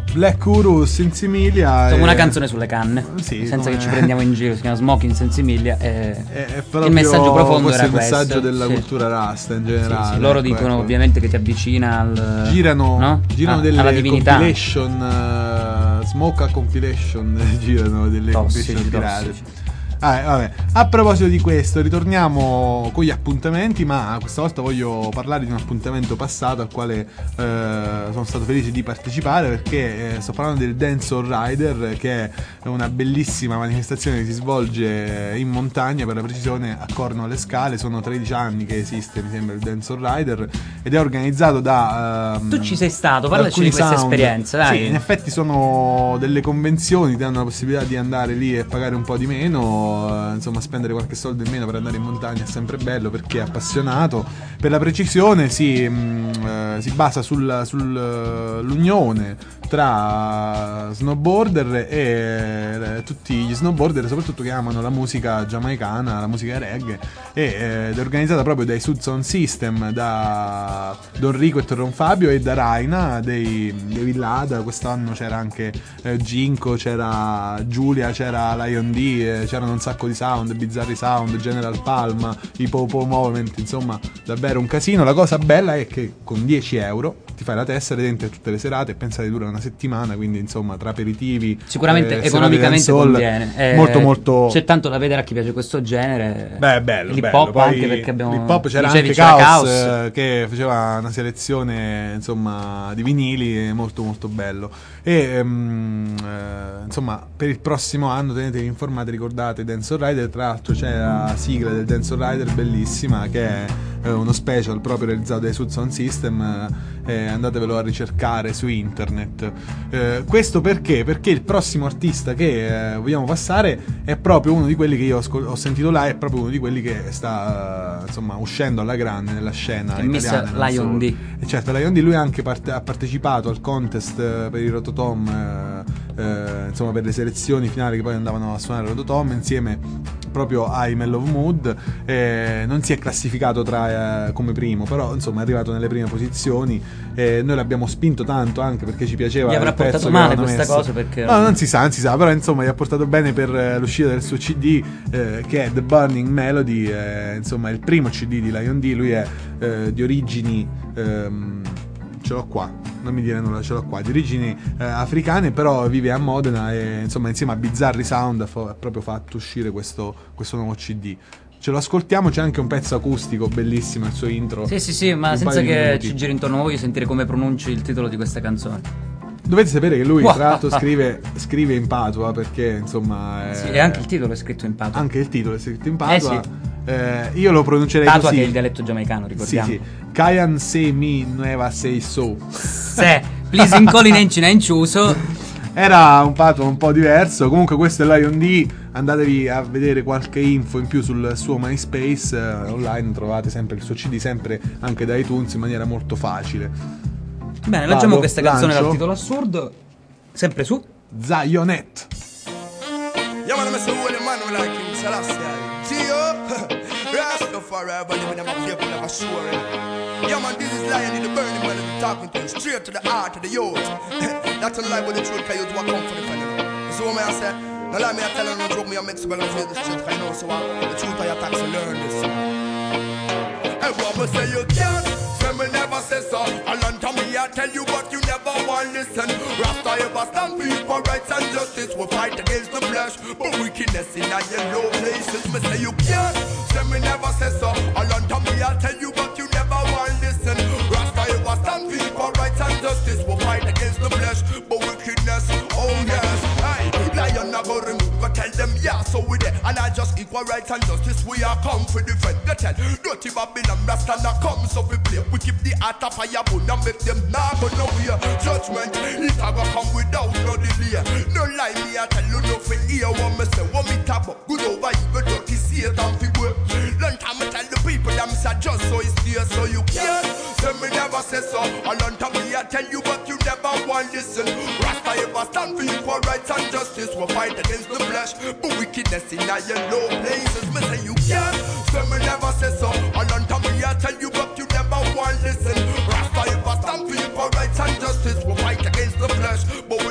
Black Guru Sensimilia. Una canzone sulle canne, sì, senza che ci prendiamo in giro, si chiama Smoking Sensimilia. Il messaggio profondo era il messaggio questo, della sì. cultura rasta in generale. Sì, loro dicono ovviamente che ti avvicina al. Girano delle alla divinità. compilation, Smoke compilation, girano delle compilation tirate. Vabbè. A proposito di questo, ritorniamo con gli appuntamenti, ma questa volta voglio parlare di un appuntamento passato al quale sono stato felice di partecipare, perché sto parlando del Dancehall Rider, che è una bellissima manifestazione che si svolge in montagna, per la precisione a Corno alle Scale. Sono 13 anni che esiste, mi sembra, il Dancehall Rider, ed è organizzato da tu ci sei stato, parlaci di questa esperienza, dai. Sì, in effetti sono delle convenzioni, ti danno la possibilità di andare lì e pagare un po' di meno, insomma spendere qualche soldo in meno per andare in montagna. È sempre bello perché è appassionato. Per la precisione si basa sull'unione tra snowboarder e tutti gli snowboarder, soprattutto che amano la musica giamaicana, la musica reggae, ed è organizzata proprio dai Sud Sound System, da Don Rico e Torron Fabio, e da Raina dei Villada. Quest'anno c'era anche Ginko, c'era Giulia, c'era Lion D, c'erano un sacco di sound, Bizzarri Sound, General Palma, i Popo Movement, insomma davvero un casino. La cosa bella è che con 10 euro ti fai la tessera dentro tutte le serate, e pensate dura una settimana, quindi insomma tra aperitivi sicuramente economicamente conviene, molto c'è tanto da vedere a chi piace questo genere. Beh, bello, l'hip bello. hop. Poi anche perché abbiamo l'hip hop c'era dicevi, anche c'era Caos che faceva una selezione insomma di vinili, molto molto bello. E insomma per il prossimo anno tenetevi informati, ricordate Dancehall Rider. Tra l'altro c'è la sigla del Dancehall Rider bellissima, che è uno special proprio realizzato dai Sud Sound System, andatevelo a ricercare su internet. Questo perché il prossimo artista che vogliamo passare è proprio uno di quelli che io ho sentito là, è proprio uno di quelli che sta insomma uscendo alla grande nella scena italiana. Miss Lion D. Certo, Lion D, lui anche ha partecipato al contest per il Rototom, insomma per le selezioni finali che poi andavano a suonare il Rototom insieme proprio ai Mellow Mood. Non si è classificato come primo, però insomma è arrivato nelle prime posizioni. Noi l'abbiamo spinto tanto anche perché ci piaceva. Gli avrà portato male questa cosa, perché no, non si sa, però insomma gli ha portato bene per l'uscita del suo CD, che è The Burning Melody. Insomma è il primo CD di Lion D. Lui è di origini ce l'ho qua, non mi dire nulla, ce l'ho qua, di origini africane, però vive a Modena, e insomma insieme a Bizzarri Sound ha proprio fatto uscire questo nuovo CD. Ce lo ascoltiamo, c'è anche un pezzo acustico bellissimo, il suo intro. Sì, ma senza che ci giri intorno, voglio sentire come pronunci il titolo di questa canzone. Dovete sapere che lui tra l'altro scrive in patua, perché insomma sì, e anche il titolo è scritto in patua. Anche il titolo è scritto in patua. Sì. Io lo pronuncerei patua, così. che è il dialetto giamaicano, ricordiamo. Sì. Kayan se mi nueva sei so. Se please incolinenci ne inciuso. Era un pato un po' diverso. Comunque questo è Lion D. Andatevi a vedere qualche info in più sul suo MySpace. Online trovate sempre il suo CD, sempre anche da iTunes, in maniera molto facile. Bene, leggiamo questa canzone dal titolo assurdo, sempre su Zionet. Yeah, man, this is Lion in the burning melody, talking to you straight to the heart of the youth. That's a lie, but the truth, cause you what come for the family. So what may I say? Now let me tell you no joke, me I make some better feel this shit, cause you know so the truth of your tax to learn this. Everyone say you can't, say me never say so. A long time me I tell you but you never want listen. Rasta ever stand for you for rights and justice. We fight against the flesh, but wickedness in a yellow places. Me say you can't, say me never say so. A long time me I tell you but you never want listen. Rasta ever stand for you for rights and justice. We fight against the flesh, but wickedness, oh yes. Hey, Lion I go remove, go tell them yeah, so we there. And I just equal rights and justice, we are come for defend. Go tell dirty Babylon, Rasta not come so we play. We keep the heart of fire burn and make them nah go nowhere. Judgment, it a go come without no delay. No lie me, I tell you no for hear what me say. What me talk about, good over evil, dirty Satan fi work. Long time I tell the people them say just so it's there, so you can't. Say me never say so. A long time me I tell you but you never want listen. Rasta ever stand for you for rights and justice. We fight against the flesh, but wickedness in a yellow places. Me say you can't. Say me never say so. A long time me I tell you but you never want listen. Rasta ever stand for you for rights and justice. We fight against the flesh, but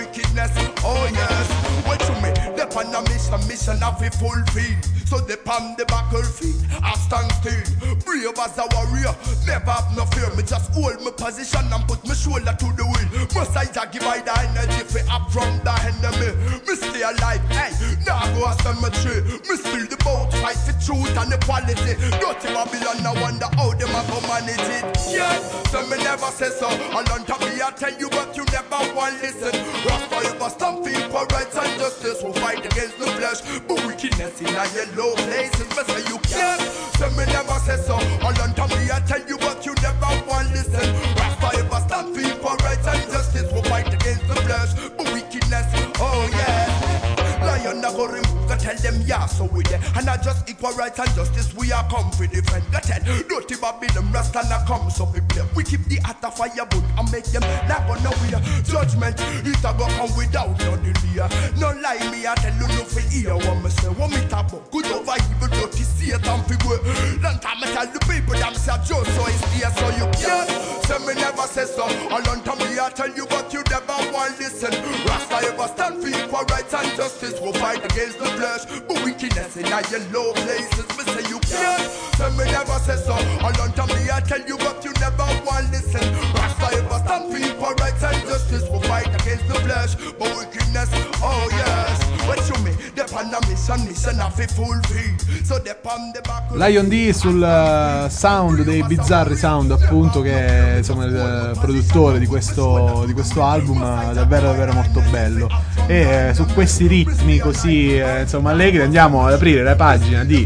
oh yes. What you me? Dep on a mission have to fulfill. So dep on the battlefield, I stand still. Brave as a warrior, never have no fear. Me just hold my position and put my shoulder to the wheel. Must I give I the energy for up from the enemy. Me stay alive, hey, now go a cemetery. Me still the boat, fight for truth and equality. Dirty Babylon, I wonder how them a go manage it. Yeah, so me never say so. Along to me, I tell you, but you never want listen. Rasta ever stand for rights and justice. Who fight against the flesh, but wickedness in a yellow places. Me say you can't, so me never say so. Along to me, I tell you, but you never want listen. Rasta ever stand for rights and justice. Who fight against the flesh, but wickedness, oh yeah. Lion a go remove, go tell them yeah, so we there. And I just equal rights and justice, we are come for defend. Go tell dirty Babylon, Rasta na come, so we play. We keep the heart of fire wood and make them not go nowhere. Judgment, it a go come without no delay. No lie me, I tell you no for ear. What me say, what me talk about, good over evil, dirty Satan figure. Long time I tell the people, them say just so it's there, so you can't. Say me never say so, all on to me I tell you, but you never want listen. Rasta ever stand for equal rights and justice. Will fight against the flesh, but wickedness in a yellow places. Me say you can't, say me never say so. All on to me I tell you, but you never want listen. Rasta ever stand for equal rights and justice. Will fight against the flesh, but wickedness, oh yes. What you mean? Dep on a mission have to fulfill. So dep on the back. Lion D sul sound dei Bizzarri Sound, appunto, che è insomma il produttore di questo album, davvero molto bello. E su questi ritmi così insomma allegri andiamo ad aprire la pagina di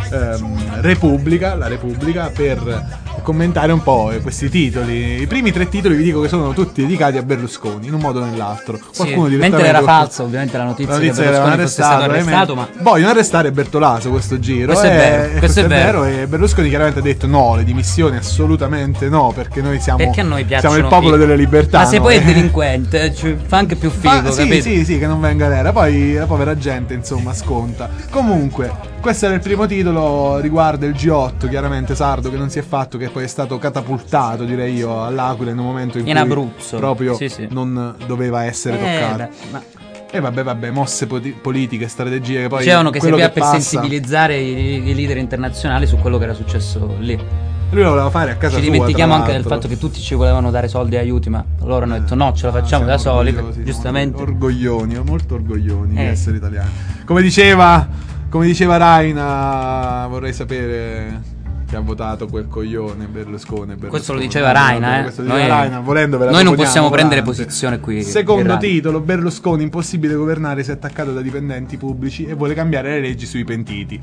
Repubblica, la Repubblica, per commentare un po' questi titoli. I primi 3 titoli vi dico che sono tutti dedicati a Berlusconi in un modo o nell'altro. Qualcuno sì, mentre era falsa ovviamente la notizia che Berlusconi fosse stato arrestato, ma vogliono arrestare Bertolaso questo giro. Questo è vero. E Berlusconi chiaramente ha detto no, le dimissioni assolutamente no, perché noi siamo il popolo delle libertà. Ma se poi è delinquente fa anche più figo, sì, sì, che non va in galera. Poi la povera gente insomma sconta. Comunque questo era il primo titolo, riguarda il G8 chiaramente sardo, che non si è fatto, che poi è stato catapultato, direi io, all'Aquila in un momento in cui Abruzzo proprio sì. non doveva essere toccato. E vabbè, mosse politiche, strategie che poi dicevano che serviva per sensibilizzare i leader internazionali su quello che era successo lì. Lui lo voleva fare a casa sua. Ci dimentichiamo anche del fatto che tutti ci volevano dare soldi e aiuti, ma loro hanno detto no, ce la facciamo da soli, giustamente. Molto orgoglioni di essere italiani. Come diceva Raina, vorrei sapere chi ha votato quel coglione Berlusconi. Questo lo diceva Raina, Raina, volendo noi non possiamo prendere posizione qui. Secondo titolo, Berlusconi, impossibile governare, si è attaccato da dipendenti pubblici e vuole cambiare le leggi sui pentiti.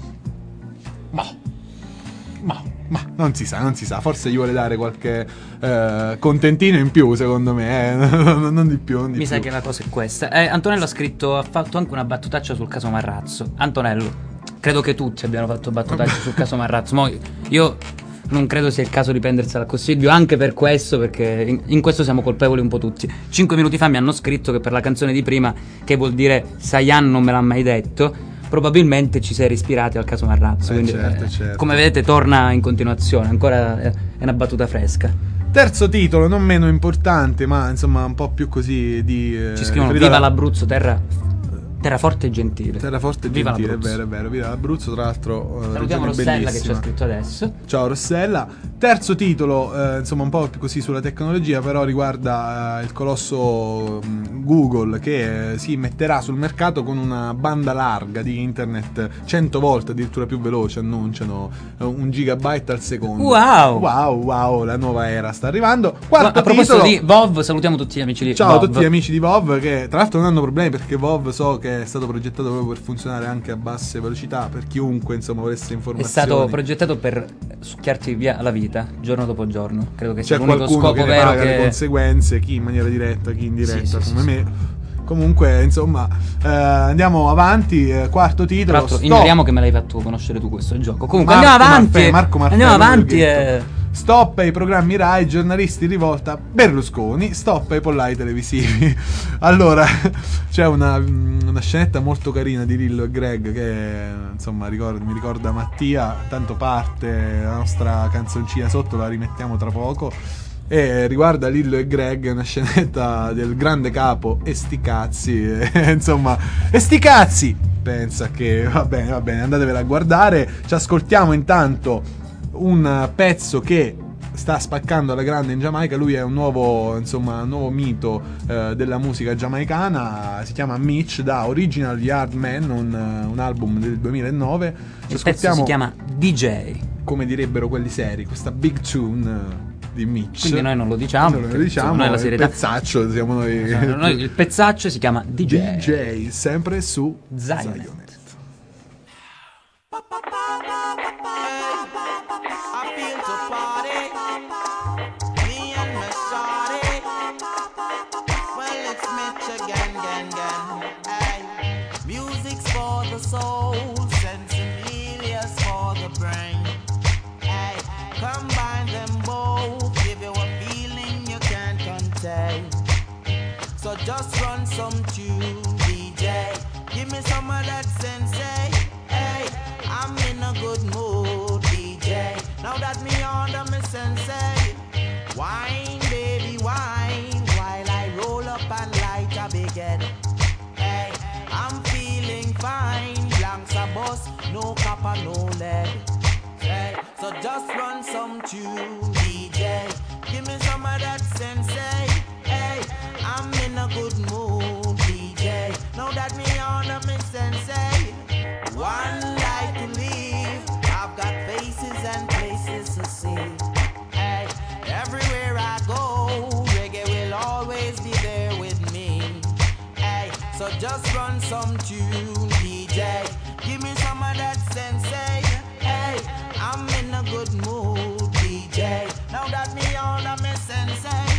Ma non si sa, forse gli vuole dare qualche contentino in più, secondo me, non di più. Mi sa che la cosa è questa. Antonello ha fatto anche una battutaccia sul caso Marrazzo. Antonello, credo che tutti abbiano fatto battutacce sul caso Marrazzo. Io non credo sia il caso di prendersela con Silvio, anche per questo, perché in questo siamo colpevoli un po' tutti. 5 minuti fa mi hanno scritto che per la canzone di prima, che vuol dire Sayan non me l'ha mai detto, probabilmente ci si è ispirati al caso Marrazzo, quindi certo. Come vedete torna in continuazione, ancora è una battuta fresca. Terzo titolo, non meno importante, ma insomma un po' più così di ci scrivono viva l'Abruzzo, terra forte e gentile. Terra forte e gentile, è vero, viva l'Abruzzo, tra l'altro. Salutiamo Rossella che ci ha scritto adesso. Ciao Rossella. Terzo titolo, insomma un po' più così sulla tecnologia, però riguarda il colosso Google, che si metterà sul mercato con una banda larga di internet 100 volte addirittura più veloce, annunciano 1 gigabyte al secondo. Wow, la nuova era sta arrivando. Quarto a proposito titolo, di VOV, salutiamo tutti gli amici di ciao VOV. a tutti gli amici di VOV, che tra l'altro non hanno problemi, perché VOV so che è stato progettato proprio per funzionare anche a basse velocità, per chiunque insomma volesse informazioni. È stato progettato per succhiarti via la vita giorno dopo giorno. Credo che sia l'unico scopo che vero paga che le conseguenze, chi in maniera diretta, chi indiretta, sì, come me. Comunque insomma andiamo avanti. Quarto titolo, tra l'altro ignoriamo che me l'hai fatto conoscere tu questo gioco. Comunque Marco Maffei, andiamo avanti. Stop ai programmi Rai, giornalisti in rivolta, Berlusconi, stop ai pollai televisivi. Allora, c'è una scenetta molto carina di Lillo e Greg che insomma mi ricorda Mattia, tanto parte la nostra canzoncina sotto, la rimettiamo tra poco. e riguarda Lillo e Greg, una scenetta del grande capo e sti cazzi, insomma, e sti cazzi, pensa che va bene, andatevela a guardare. Ci ascoltiamo intanto un pezzo che sta spaccando alla grande in Giamaica. Lui è un nuovo mito della musica giamaicana, si chiama Mitch, da Original Yardman, un album del 2009. Il pezzo si chiama DJ, come direbbero quelli seri, questa big tune di Mitch. Quindi noi non lo diciamo, noi la serietà. Il pezzaccio siamo noi. Il pezzaccio si chiama DJ. DJ, sempre su Zionet. I feel to party, me and my shawty. Well, it's Mitch again. Hey, music's for the soul, Sensimilia for the brain. Hey, combine them both, give you a feeling you can't contain. So just run some tune, DJ. Give me some of that sensei. Hey, I'm in a good mood, DJ. Now that me under me sensei. Wine, baby, wine, while I roll up and light a big head. Hey, I'm feeling fine. Blanks a bus, no copper, no lead. Hey, so just run some tune, DJ. Give me some of that sensei. Hey, I'm in a good mood, DJ. Now that me under me sensei. One life to live, I've got faces and places to see. Hey, everywhere I go, reggae will always be there with me. Hey, so just run some tune, DJ. Give me some of that sensei. Hey, I'm in a good mood, DJ. Now that me under me sensei.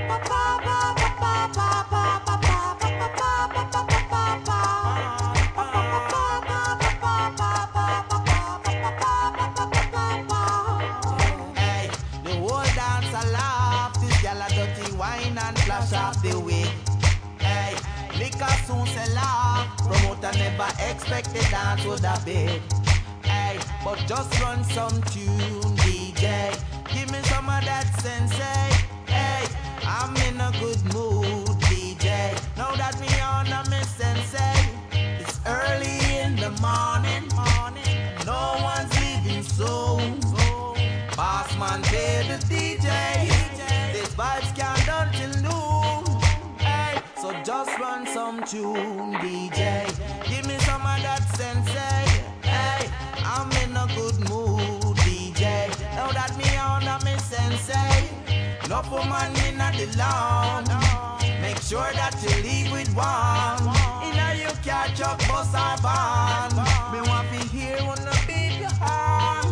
Hey, the whole dance a laugh. This gal a dirty wine and flash off the wig. Hey, liquor soon sell off. Promoter never expect the dance would have been. Hey, but just run some tune, DJ. Give me some of that sensei. Hey, I'm in a good mood, DJ. Now that me on me sensei. It's early in the morning. No one's leaving soon. Boss man pay the DJ. This vibes can't done till noon. Hey, so just run some tune, DJ. Give me some of that sensei. Hey, I'm in a good mood, DJ. Now that me on me sensei. No woman in the lawn. Make sure that you leave with one. In a you catch up bus or van. Me want to hear on the beat your horn.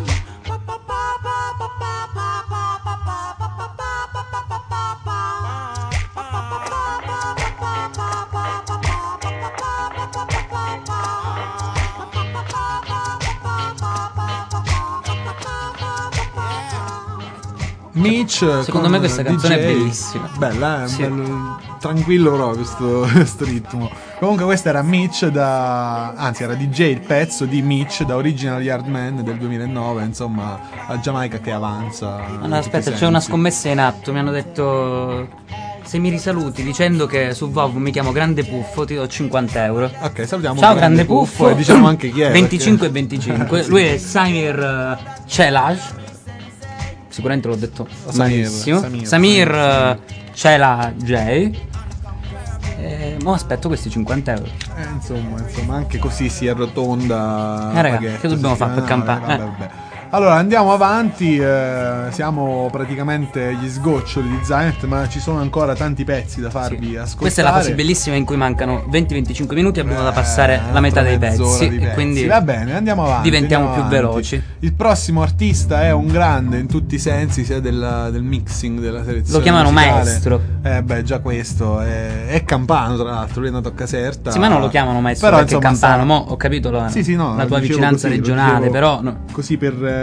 Mitch, secondo me questa canzone DJ, è bellissima. Bella, sì. Bello, tranquillo proprio sto ritmo. Comunque questa era Mitch anzi era DJ il pezzo di Mitch da Original Yardman del 2009, insomma, la Giamaica che avanza. No, aspetta, c'è una scommessa in atto, mi hanno detto se mi risaluti dicendo che su Vov mi chiamo Grande Puffo ti do 50 euro. Ok, salutiamo. Ciao Grande Puffo. E diciamo anche chi è. 25 perché... e 25. Sì. Lui è Samir Celaj. Sicuramente l'ho detto malissimo. Samir Celaj. Mo aspetto questi 50 euro. Insomma, anche così si arrotonda. Raga, che dobbiamo fare per campare? Vabbè. Allora andiamo avanti, siamo praticamente agli sgoccioli di Zionet, ma ci sono ancora tanti pezzi da farvi ascoltare. Questa è la fase bellissima in cui mancano 20-25 minuti, abbiamo da passare la metà dei pezzi, e quindi va bene, andiamo avanti. Diventiamo più veloci. Il prossimo artista è un grande in tutti i sensi, sia del mixing, della selezione. Lo chiamano musicale. maestro. Già questo è campano, tra l'altro, lui è nato a Caserta. Sì, ma non lo chiamano maestro però, perché insomma, campano, mo ho capito la tua vicinanza così, regionale, però no. Così per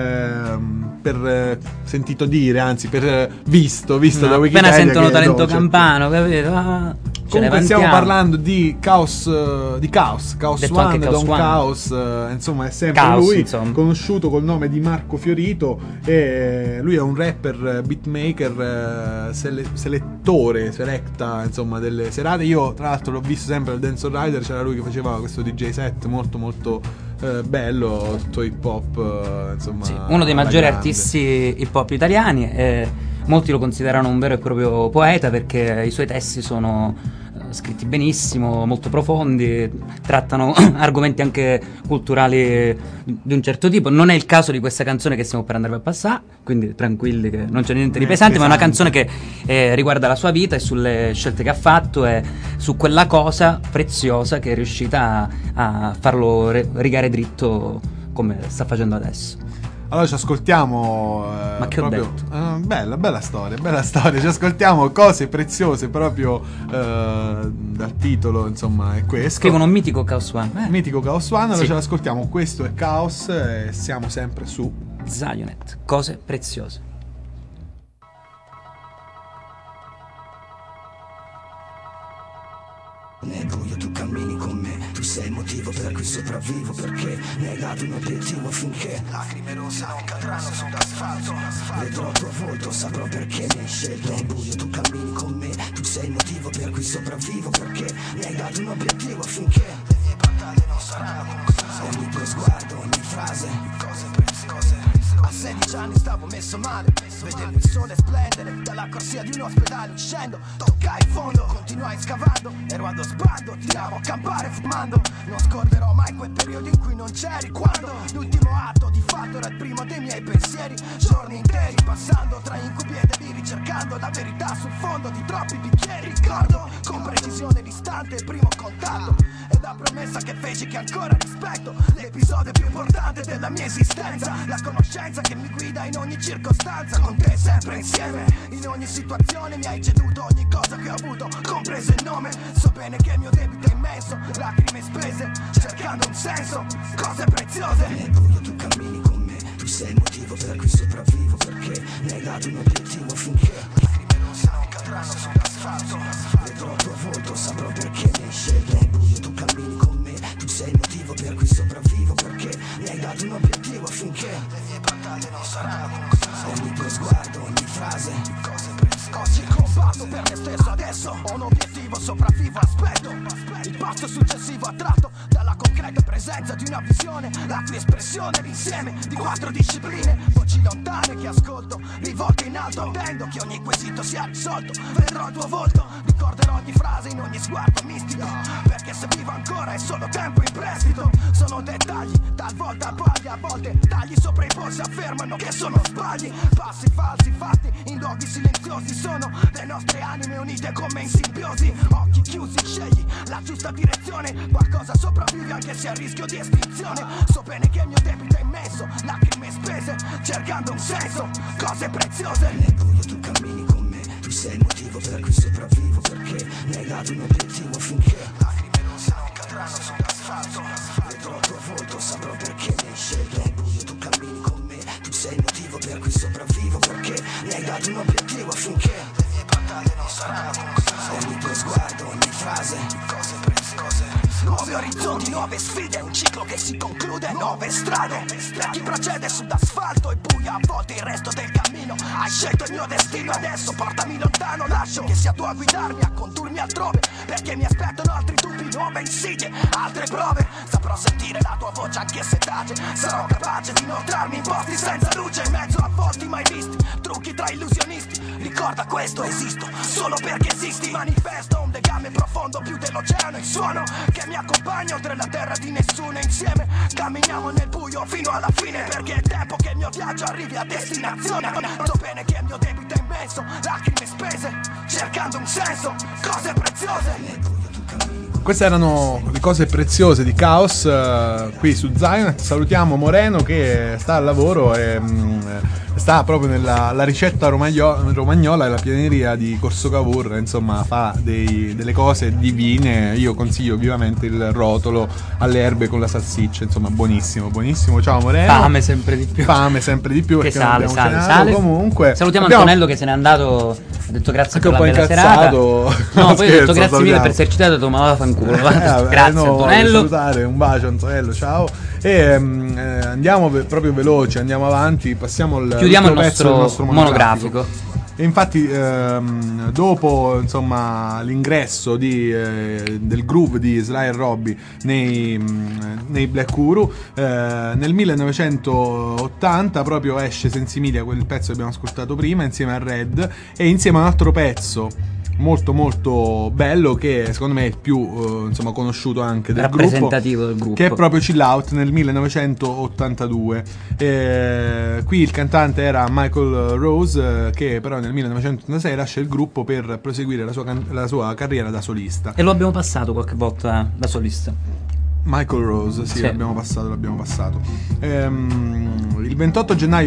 sentito dire, anzi per visto da Wikipedia. Appena sentono talento campano, capito? Comunque stiamo parlando di Chaos One, Don Chaos, insomma è sempre Chaos, lui, insomma, conosciuto col nome di Marco Fiorito, e lui è un rapper, beatmaker, selecta insomma delle serate. Io tra l'altro l'ho visto sempre al Dance on Rider, c'era lui che faceva questo DJ set molto molto bello, tutto hip hop, insomma sì, uno dei maggiori artisti hip hop italiani, molti lo considerano un vero e proprio poeta perché i suoi testi sono scritti benissimo, molto profondi, trattano argomenti anche culturali di un certo tipo. Non è il caso di questa canzone che stiamo per andare a passare, quindi tranquilli che non c'è niente di pesante, ma è una canzone che riguarda la sua vita e sulle scelte che ha fatto e su quella cosa preziosa che è riuscita a farlo rigare dritto come sta facendo adesso. Allora ci ascoltiamo ma che proprio, ho detto? Bella storia, ci ascoltiamo Cose Preziose proprio dal titolo, insomma è questo. Scrivono Mitico Chaos One. Mitico Chaos One, allora sì, ce l'ascoltiamo, questo è Chaos e siamo sempre su Zionet, Cose Preziose. Nel buio tu cammini con me, tu sei il motivo per cui sopravvivo, perché negato un obiettivo finché lacrime rosse non cadranno sull'asfalto. Vedrò il tuo volto, saprò perché mi hai scelto. Nel buio tu cammini con me, tu sei il motivo per cui sopravvivo, perché negato un obiettivo finché le mie battaglie non saranno concluse. Ogni tuo sguardo, ogni frase, cose preziose. A 16 anni stavo messo male, vedevo il sole splendere dalla corsia di un ospedale uscendo. Toccai il fondo, continuai scavando, ero allo sbando, tiravo a campare fumando. Non scorderò mai quei periodi in cui non c'eri, quando l'ultimo atto di fatto era il primo dei miei pensieri. Giorni interi passando tra incubi e deliri, cercando la verità sul fondo di troppi bicchieri. Ricordo con precisione distante il primo contatto e la promessa che feci che ancora rispetto. L'episodio più importante della mia esistenza, la conoscenza che mi guida in ogni circostanza. Con te sempre insieme, in ogni situazione mi hai ceduto ogni cosa che ho avuto, compreso il nome. So bene che il mio debito è immenso, lacrime spese, cercando un senso, cose preziose. Nel buio tu cammini con me, tu sei il motivo per cui sopravvivo, perché mi hai dato un obiettivo finché lacrime rosse non cadranno sull'asfalto. Vedrò il tuo volto, saprò perché mi hai scelto. Nel buio tu cammini con me, tu sei il motivo per cui sopravvivo, perché mi hai dato un obiettivo finché le mie battaglie non saranno concluse. Ogni tuo sguardo, ogni frase, cose preziose. Oggi combatto per me stesso, adesso ho un obiettivo, sopravvivo, aspetto il passo successivo attratto dalla concreta presenza di una visione, la cui espressione è l'insieme di 4 discipline. Voci lontane che ascolto, rivolte in alto, attendo che ogni quesito sia risolto. Vedrò il tuo volto, ricorderò ogni frase in ogni sguardo mistico, perché se vivo ancora è solo tempo in prestito. Sono dettagli, talvolta sbagli, a volte tagli sopra i polsi affermano che sono sbagli. Passi falsi fatti in luoghi silenziosi, sono le nostre anime unite come in simbiosi. Occhi chiusi, scegli la giusta direzione, qualcosa sopravvive anche se a rischio di estinzione. So bene che il mio debito è immenso, lacrime spese, cercando un senso, cose preziose. Nel buio tu cammini con me, tu sei il motivo per cui sopravvivo, perché mi hai dato un obiettivo finché lacrime rosse non cadranno sull'asfalto. Vedrò il tuo volto, saprò perché mi hai scelto. Nel buio tu cammini con me, tu sei il motivo per cui sopravvivo, perché mi hai dato un obiettivo finché le mie battaglie non saranno concluse. Ogni tuo sguardo, ogni frase, cose preziose. Nuovi orizzonti, nuove sfide, un ciclo che si conclude, nuove strade. Per chi procede sull'asfalto e buia a volte il resto del cammino. Hai scelto il mio destino, adesso portami lontano. Lascio che sia tu a guidarmi, a condurmi altrove, perché mi aspettano altri dubbi, nuove insidie, altre prove. Saprò sentire la tua voce anche se tace, sarò capace di inoltrarmi in posti senza luce, in mezzo a volti mai visti, trucchi tra illusionisti. Ricorda questo, esisto solo perché esisti. Manifesto un legame profondo più dell'oceano in suono che mi accompagna oltre la terra di nessuno. Insieme camminiamo nel buio fino alla fine, perché è tempo che il mio viaggio arrivi a destinazione. So bene che il mio debito è immenso, lacrime spese, cercando un senso, cose preziose. Queste erano le cose preziose di Chaos qui su Zionet. Salutiamo Moreno che sta al lavoro e sta proprio nella ricetta romagnola e la pianeria di Corso Cavour, insomma fa delle cose divine. Io consiglio vivamente il rotolo alle erbe con la salsiccia, insomma buonissimo, buonissimo. Ciao Moreno. Fame sempre di più che sale. Comunque salutiamo Antonello che se n'è andato ho detto grazie anche per la bella serata. No, poi ho detto grazie mille per esserci dato, ma vaffanculo. Grazie Antonello. Salutare, un bacio Antonello, ciao. E andiamo proprio veloci, andiamo avanti, chiudiamo il nostro monografico. E infatti dopo insomma l'ingresso del groove di Sly e Robbie nei Black Guru, nel 1980 proprio esce Sensimilia, quel pezzo che abbiamo ascoltato prima, insieme a Red, e insieme a un altro pezzo molto molto bello che secondo me è il più insomma conosciuto anche del rappresentativo del gruppo, che è proprio Chill Out nel 1982. Qui il cantante era Michael Rose, che però nel 1986 lascia il gruppo per proseguire la sua carriera da solista, e lo abbiamo passato qualche volta da solista. Michael Rose, sì. L'abbiamo passato. Il 28 gennaio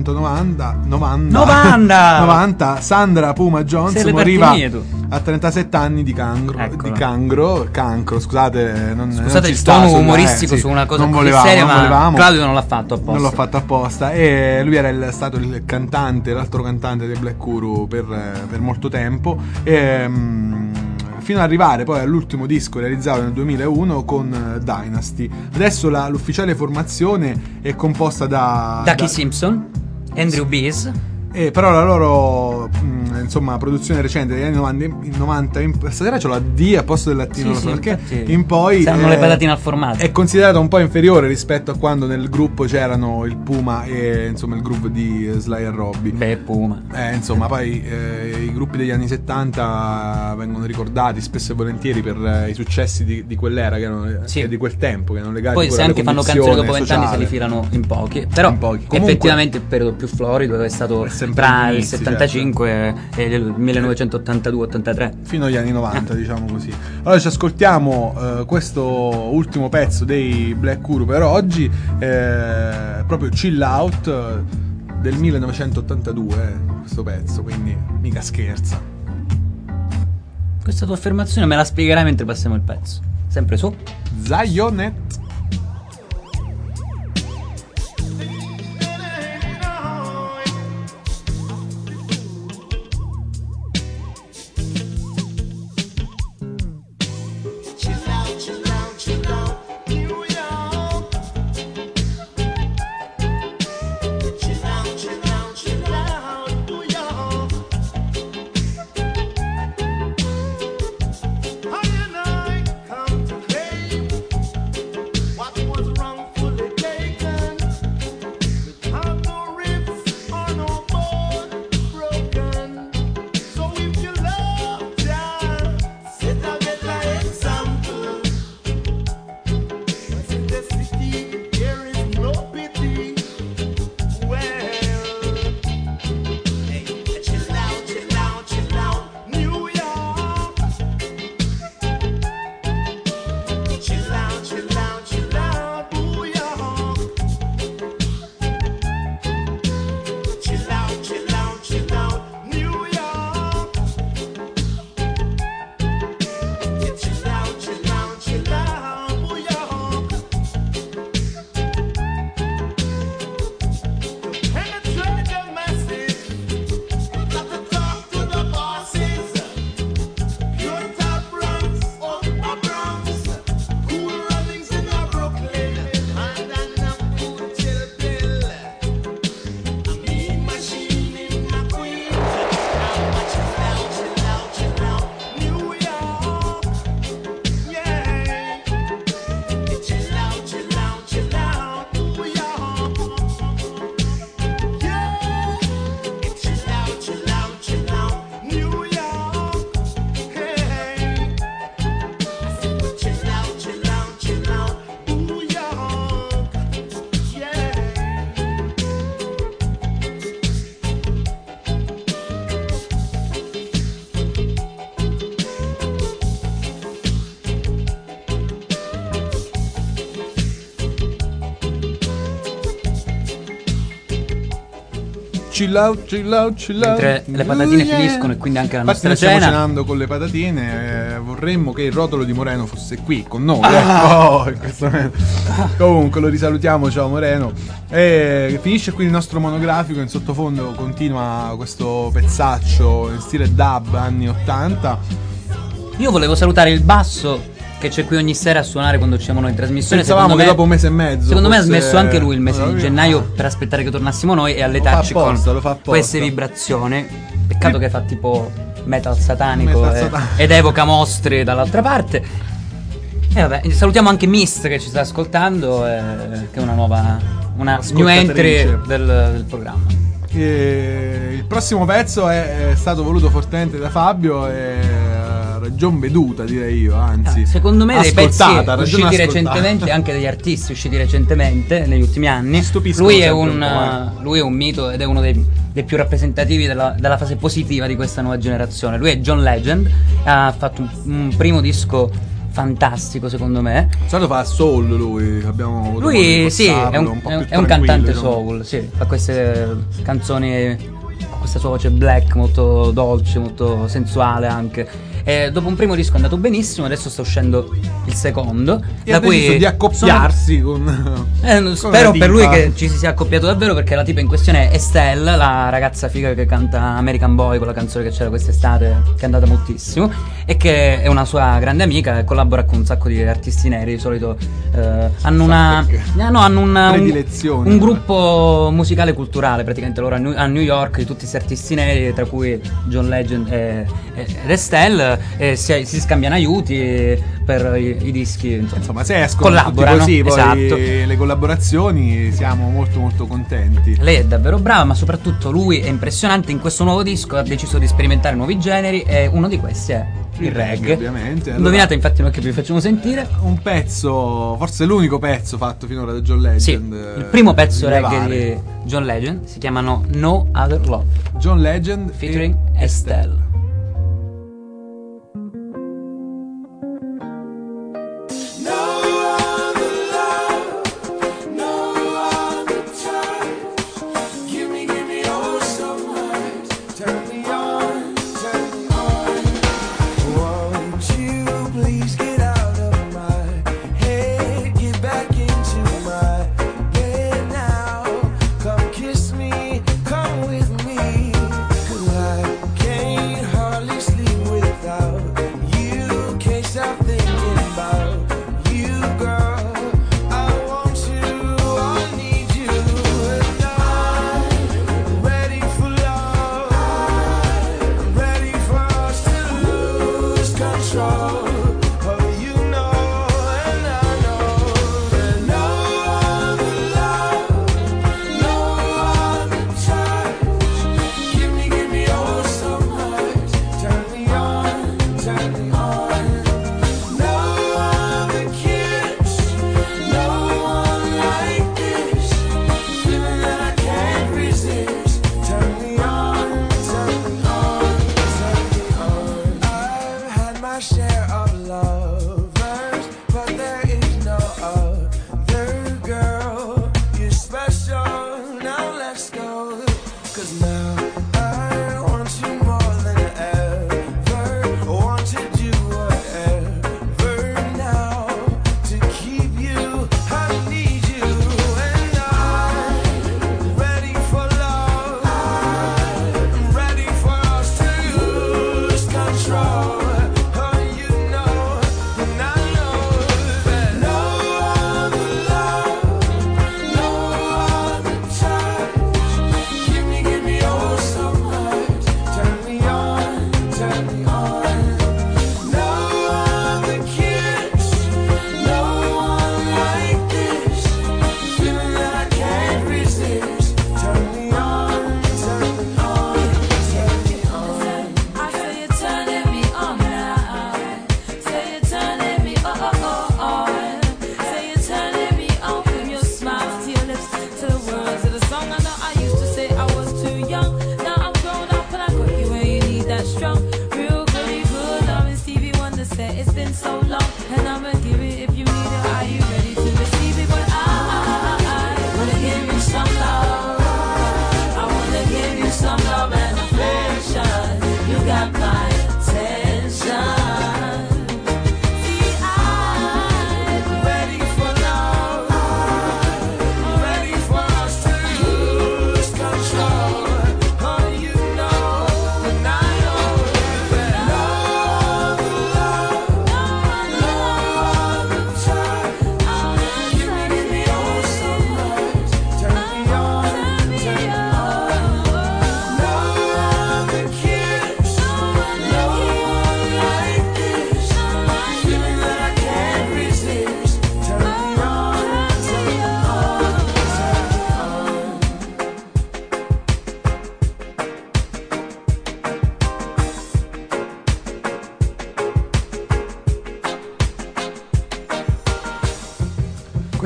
1990 Sandra Puma Jones moriva a 37 anni di cancro, scusate, il tono umoristico su una cosa così seria, ma Claudio non l'ha fatto apposta. Non l'ho fatto apposta, e lui era stato l'altro cantante dei Black Guru per molto tempo, fino ad arrivare poi all'ultimo disco realizzato nel 2001 con Dynasty. Adesso l'ufficiale formazione è composta da Ducky Simpson, Andrew Bees, però la loro insomma produzione recente degli anni 90 stasera c'ho la D a posto del latino, sì, perché in poi saranno le patatine al formaggio. È considerata un po' inferiore rispetto a quando nel gruppo c'erano il Puma e insomma il groove di Sly e Robbie. Puma insomma poi i gruppi degli anni 70 vengono ricordati spesso e volentieri per i successi di quell'era, che erano di quel tempo, che erano legati poi se anche fanno canzoni dopo 20 anni se li filano in pochi, però Comunque, effettivamente il periodo più florido è stato tra il 75 e il 1982-83 fino agli anni 90, diciamo così. Allora ci ascoltiamo questo ultimo pezzo dei Black Guru per oggi, proprio Chill Out del 1982, questo pezzo, quindi mica scherza. Questa tua affermazione me la spiegherai mentre passiamo il pezzo, sempre su Zionet. chill out. Mentre le patatine finiscono e quindi anche la nostra cena. Stiamo cenando con le patatine. Vorremmo che il rotolo di Moreno fosse qui con noi. In questo momento. Comunque lo risalutiamo, ciao Moreno. E finisce qui il nostro monografico. In sottofondo continua questo pezzaccio in stile dub anni 80. Io volevo salutare il basso che c'è qui ogni sera a suonare quando siamo noi in trasmissione. Pensavamo che dopo un mese e mezzo. Secondo me ha smesso anche lui il mese di gennaio per aspettare che tornassimo noi e alletarci con queste vibrazioni. Peccato che fa tipo metal satanico ed evoca mostri dall'altra parte. E vabbè, salutiamo anche Mist che ci sta ascoltando, che è una new entry del programma. Il prossimo pezzo è stato voluto fortemente da Fabio e ragion veduta, direi io, anzi secondo me dei pezzi usciti recentemente, anche degli artisti usciti recentemente negli ultimi anni, lui è un mito ed è uno dei più rappresentativi della fase positiva di questa nuova generazione. Lui è John Legend, ha fatto un primo disco fantastico secondo me. Solito fa soul lui sì, è un cantante soul, sì, fa queste canzoni con questa sua voce black molto dolce, molto sensuale anche. E dopo un primo disco è andato benissimo, adesso sta uscendo il secondo. E ha deciso di accoppiarsi con spero per lui che ci si sia accoppiato davvero, perché la tipa in questione è Estelle, la ragazza figa che canta American Boy, quella canzone che c'era quest'estate, che è andata moltissimo, e che è una sua grande amica e collabora con un sacco di artisti neri. Di solito hanno un gruppo musicale culturale praticamente loro a New York, di tutti questi artisti neri, tra cui John Legend ed Estelle. Si scambiano aiuti per i dischi, insomma se escono collaborano così, poi esatto. Le collaborazioni siamo molto molto contenti. Lei è davvero brava, ma soprattutto lui è impressionante. In questo nuovo disco ha deciso di sperimentare nuovi generi e uno di questi è il reggae, ovviamente. Indovinate infatti noi che vi facciamo sentire un pezzo, forse l'unico pezzo fatto finora da John Legend. Sì, il primo pezzo reggae di John Legend si chiama No Other Love. John Legend featuring Estelle.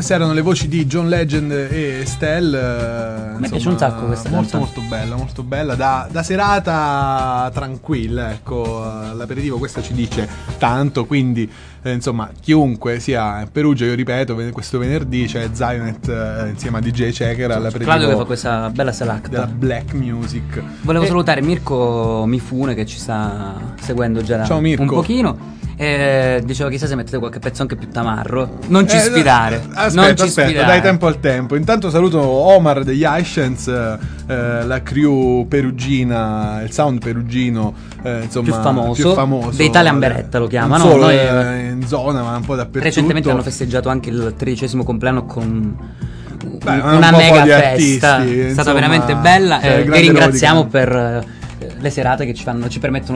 Queste erano le voci di John Legend e Estelle. Mi piace un sacco questa molto bella, da serata tranquilla, ecco, l'aperitivo questa ci dice tanto, quindi insomma chiunque sia a Perugia, io ripeto, questo venerdì c'è Zionet insieme a DJ Checker all'aperitivo. Claudio che fa questa bella select della black music. Volevo salutare Mirko Mifune che ci sta seguendo già Ciao, Mirko. Un pochino. Dicevo, chissà se mettete qualche pezzo anche più tamarro. Non ci sfidare. Aspetta, dai tempo al tempo. Intanto saluto Omar degli Highchance, la crew perugina, il sound perugino, insomma, più famoso dei Italian Beretta lo chiamano. Non solo in zona, ma un po' dappertutto. Recentemente hanno festeggiato anche il 13° compleanno con una mega festa. È stata veramente bella. E ringraziamo per le serate che ci permettono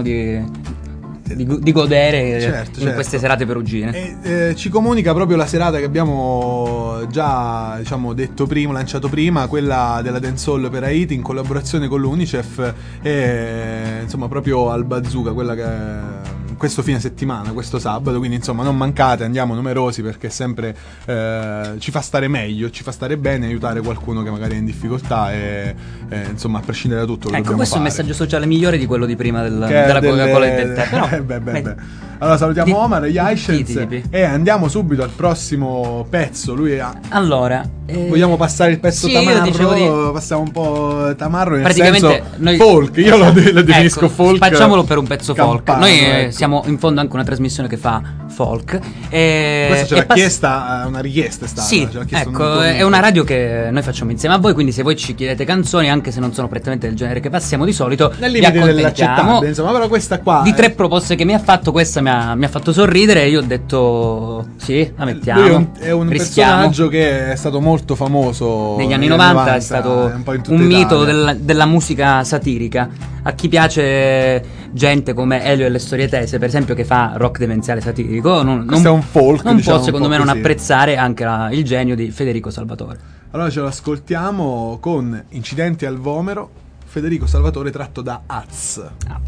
di godere certo. Queste serate perugine. Ci comunica proprio la serata che abbiamo già detto prima, lanciato prima, quella della Dancehall per Haiti in collaborazione con l'UNICEF e insomma proprio al Bazooka, quella che questo fine settimana, questo sabato, quindi insomma non mancate, andiamo numerosi perché sempre ci fa stare meglio, ci fa stare bene aiutare qualcuno che magari è in difficoltà e insomma a prescindere da tutto lo dobbiamo questo fare. è un messaggio sociale migliore di quello di prima della Coca-Cola e del tè, però allora salutiamo Omar e gli Highchance e andiamo subito al prossimo pezzo. Vogliamo passare il pezzo tamarro? Passiamo un po' tamarro nel senso folk. Io lo definisco folk. Facciamolo per un pezzo campano, folk. Noi siamo in fondo anche una trasmissione che fa folk. Questa ce l'ha chiesta, una richiesta è stata. Sì, ecco, è una radio che noi facciamo insieme a voi, quindi se voi ci chiedete canzoni, anche se non sono prettamente del genere che passiamo di solito, nel limite dell'accettabile, insomma, però questa qua di 3 proposte che mi ha fatto, questa mi ha fatto sorridere e io ho detto sì, la mettiamo. Lui è un personaggio che è stato molto famoso negli anni 90, è stato un mito della musica satirica. A chi piace gente come Elio e le storie tese, per esempio, che fa rock demenziale satirico, non è un folk, non può secondo me non apprezzare anche il genio di Federico Salvatore. Allora ce lo ascoltiamo con Incidenti al Vomero, Federico Salvatore tratto da Az,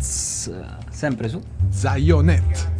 sempre su Zionet.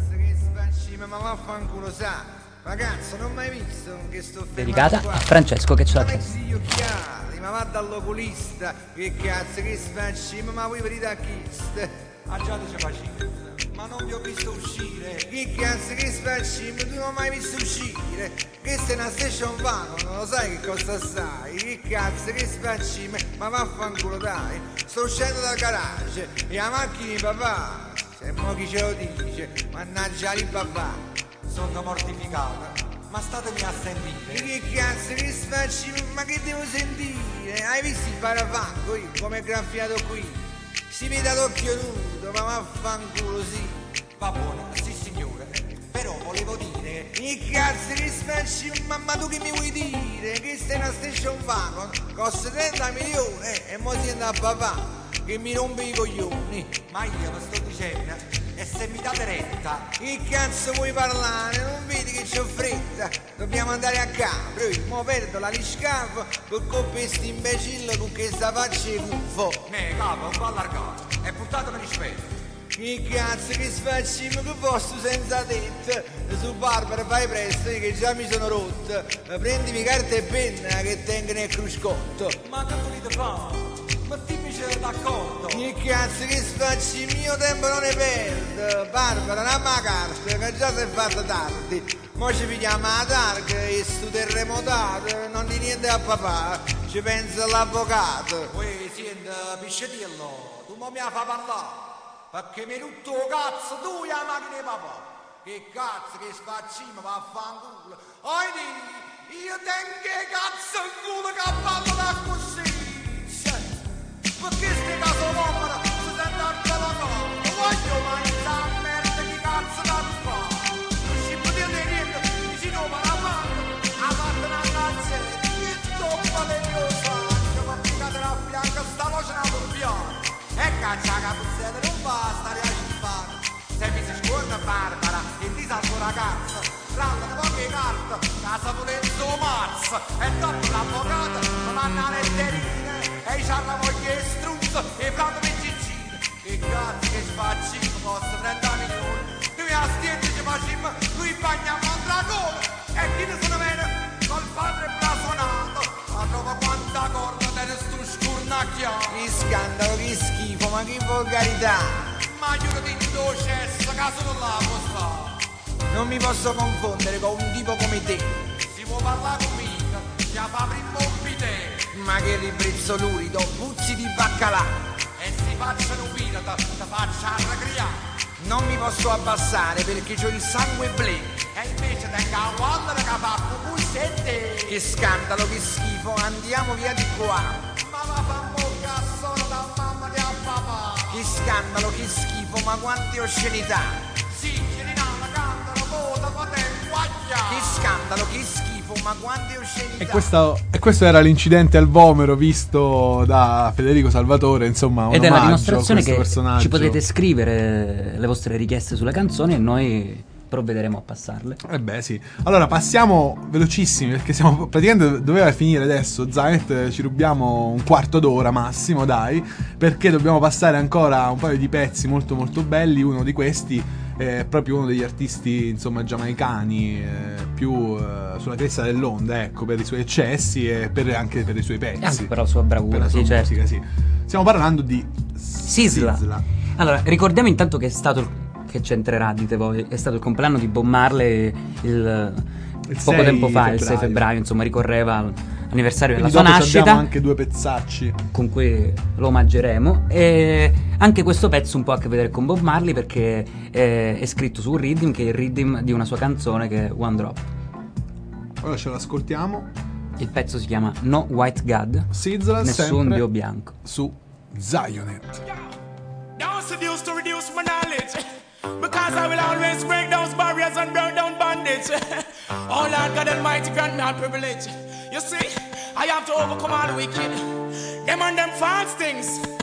Ragazzo, non mai visto che sto dedicata a Francesco che ce l'ha ma va dall'oculista, che cazzo che sfasci, ma voi venite a chiste. Già ci facete, ma non vi ho visto uscire. Che cazzo che sfasci, ma tu non ho mai visto uscire. Questa è una station wagon, non lo sai che cosa sai. Che cazzo che sfasci, ma vaffanculo dai. Sto uscendo dal garage e la macchina di papà. Se mo chi ce lo dice, mannaggia li papà. Sono mortificata, ma statemi a sentire. Che cazzo che sfasci, ma che devo sentire? Hai visto il parafango come è graffiato qui? Si vede ad occhio nudo, ma vaffanculo sì. Va buono, sì signore, però volevo dire. Che cazzo che sfasci, ma tu che mi vuoi dire? Che stai una station wagon, costa 30 milioni e mo si andrà a papà, che mi rompe i coglioni. Ma io lo sto dicendo. E se mi date retta, che cazzo vuoi parlare? Non vedi che c'ho fretta? Dobbiamo andare a Capri, mo perdo la liscafo per colpa sti imbecille con questa faccia e cuffo. Capo, un po' allargato e puntatemi rispetto. Che cazzo che sfacci, ma che posto senza tetto? Su Barbara fai presto che già mi sono rotto. Prendimi carta e penna che tengo nel cruscotto. Ma che volete fare? Ma dimmi c'è d'accordo. Che cazzo che sfacci, mio tempo non ne perdo. Barbara, dammi la carta che già si è fatta tardi. Mo ci pigliamo la targa e sto terremotato. Non di niente a papà, ci pensa l'avvocato. Uè, senti, piscetiello, tu mo mi fa parlare. Perché mi rutto cazzo tu la macchina di papà. Che cazzo che sfacci, ma vaffanculo. Io tengo cazzo in culo che ballo da così. Perché ste caso l'opera si sente anche la cosa. Voglio mangiare merda che cazzo da tu fa. Non ci potete niente vicino a la mano. A parte una cazzetta che toppa le mie sangue. Ma applicate la bianca sta voce da doppiare. E caccia la capuzzetta non basta a scippare. Se mi si scorda Barbara e ti salvo ragazza. Ralla di poche carte, casa Lorenzo Marz. E dopo l'avvocato mi manna le letterine. E c'ha la voglia e struzzo e prendo le cincine. Che cazzo che sfacci, costa 30 milioni. Tu mi astienti ci facciamo, qui bagniamo un dragone. E chi ne sono bene, col macchia. Che scandalo, che schifo, ma che volgarità. Ma io lo dico cesso, caso non la posso. Non mi posso confondere con un tipo come te. Si può parlare con me, si apre il morbide. Ma che ribrezzo lurido, puzzi di baccalà. E si facciano vita, ti faccia arragriare. Non mi posso abbassare perché c'ho il sangue blu. E invece tengo a guarda che fa pussette. Che scandalo, che schifo, andiamo via di qua. Ma va fa bocca solo da mamma di a papà. Che scandalo, che schifo, ma quante oscenità. Sì, ce ne hanno, cantano, vota, potete guaglia. Che scandalo, che schifo, ma quante oscenità. E questo era l'incidente al Vomero visto da Federico Salvatore, insomma, un ed è la omaggio dimostrazione a questo che personaggio. ci potete scrivere le vostre richieste sulle canzoni e noi provvederemo a passarle. Beh sì. Allora passiamo velocissimi perché siamo praticamente doveva finire adesso. Zanet, ci rubiamo un quarto d'ora massimo, dai, perché dobbiamo passare ancora un paio di pezzi molto molto belli. Uno di questi è proprio uno degli artisti, insomma, giamaicani più sulla cresta dell'onda, ecco, per i suoi eccessi e anche per i suoi pezzi, e anche per la sua bravura, per la sua certo. musica, sì. Stiamo parlando di Sizzla. Allora, ricordiamo intanto che è stato che c'entrerà, dite voi, è stato il compleanno di Bob Marley poco tempo fa, il 6 febbraio, insomma, ricorreva l'anniversario della sua nascita. Abbiamo anche due pezzacci con cui lo omaggeremo, e anche questo pezzo un po' ha a che vedere con Bob Marley perché è scritto su un rhythm che è il rhythm di una sua canzone che è One Drop. Ora ce l'ascoltiamo. Il pezzo si chiama No White God, Sizzla, nessun dio bianco, su Zionet. Don't seduce to reduce my knowledge, because I will always break those barriers and burn down bondage. Oh Lord God Almighty, grant me all privilege. You see, I have to overcome all the wicked, them and them false things.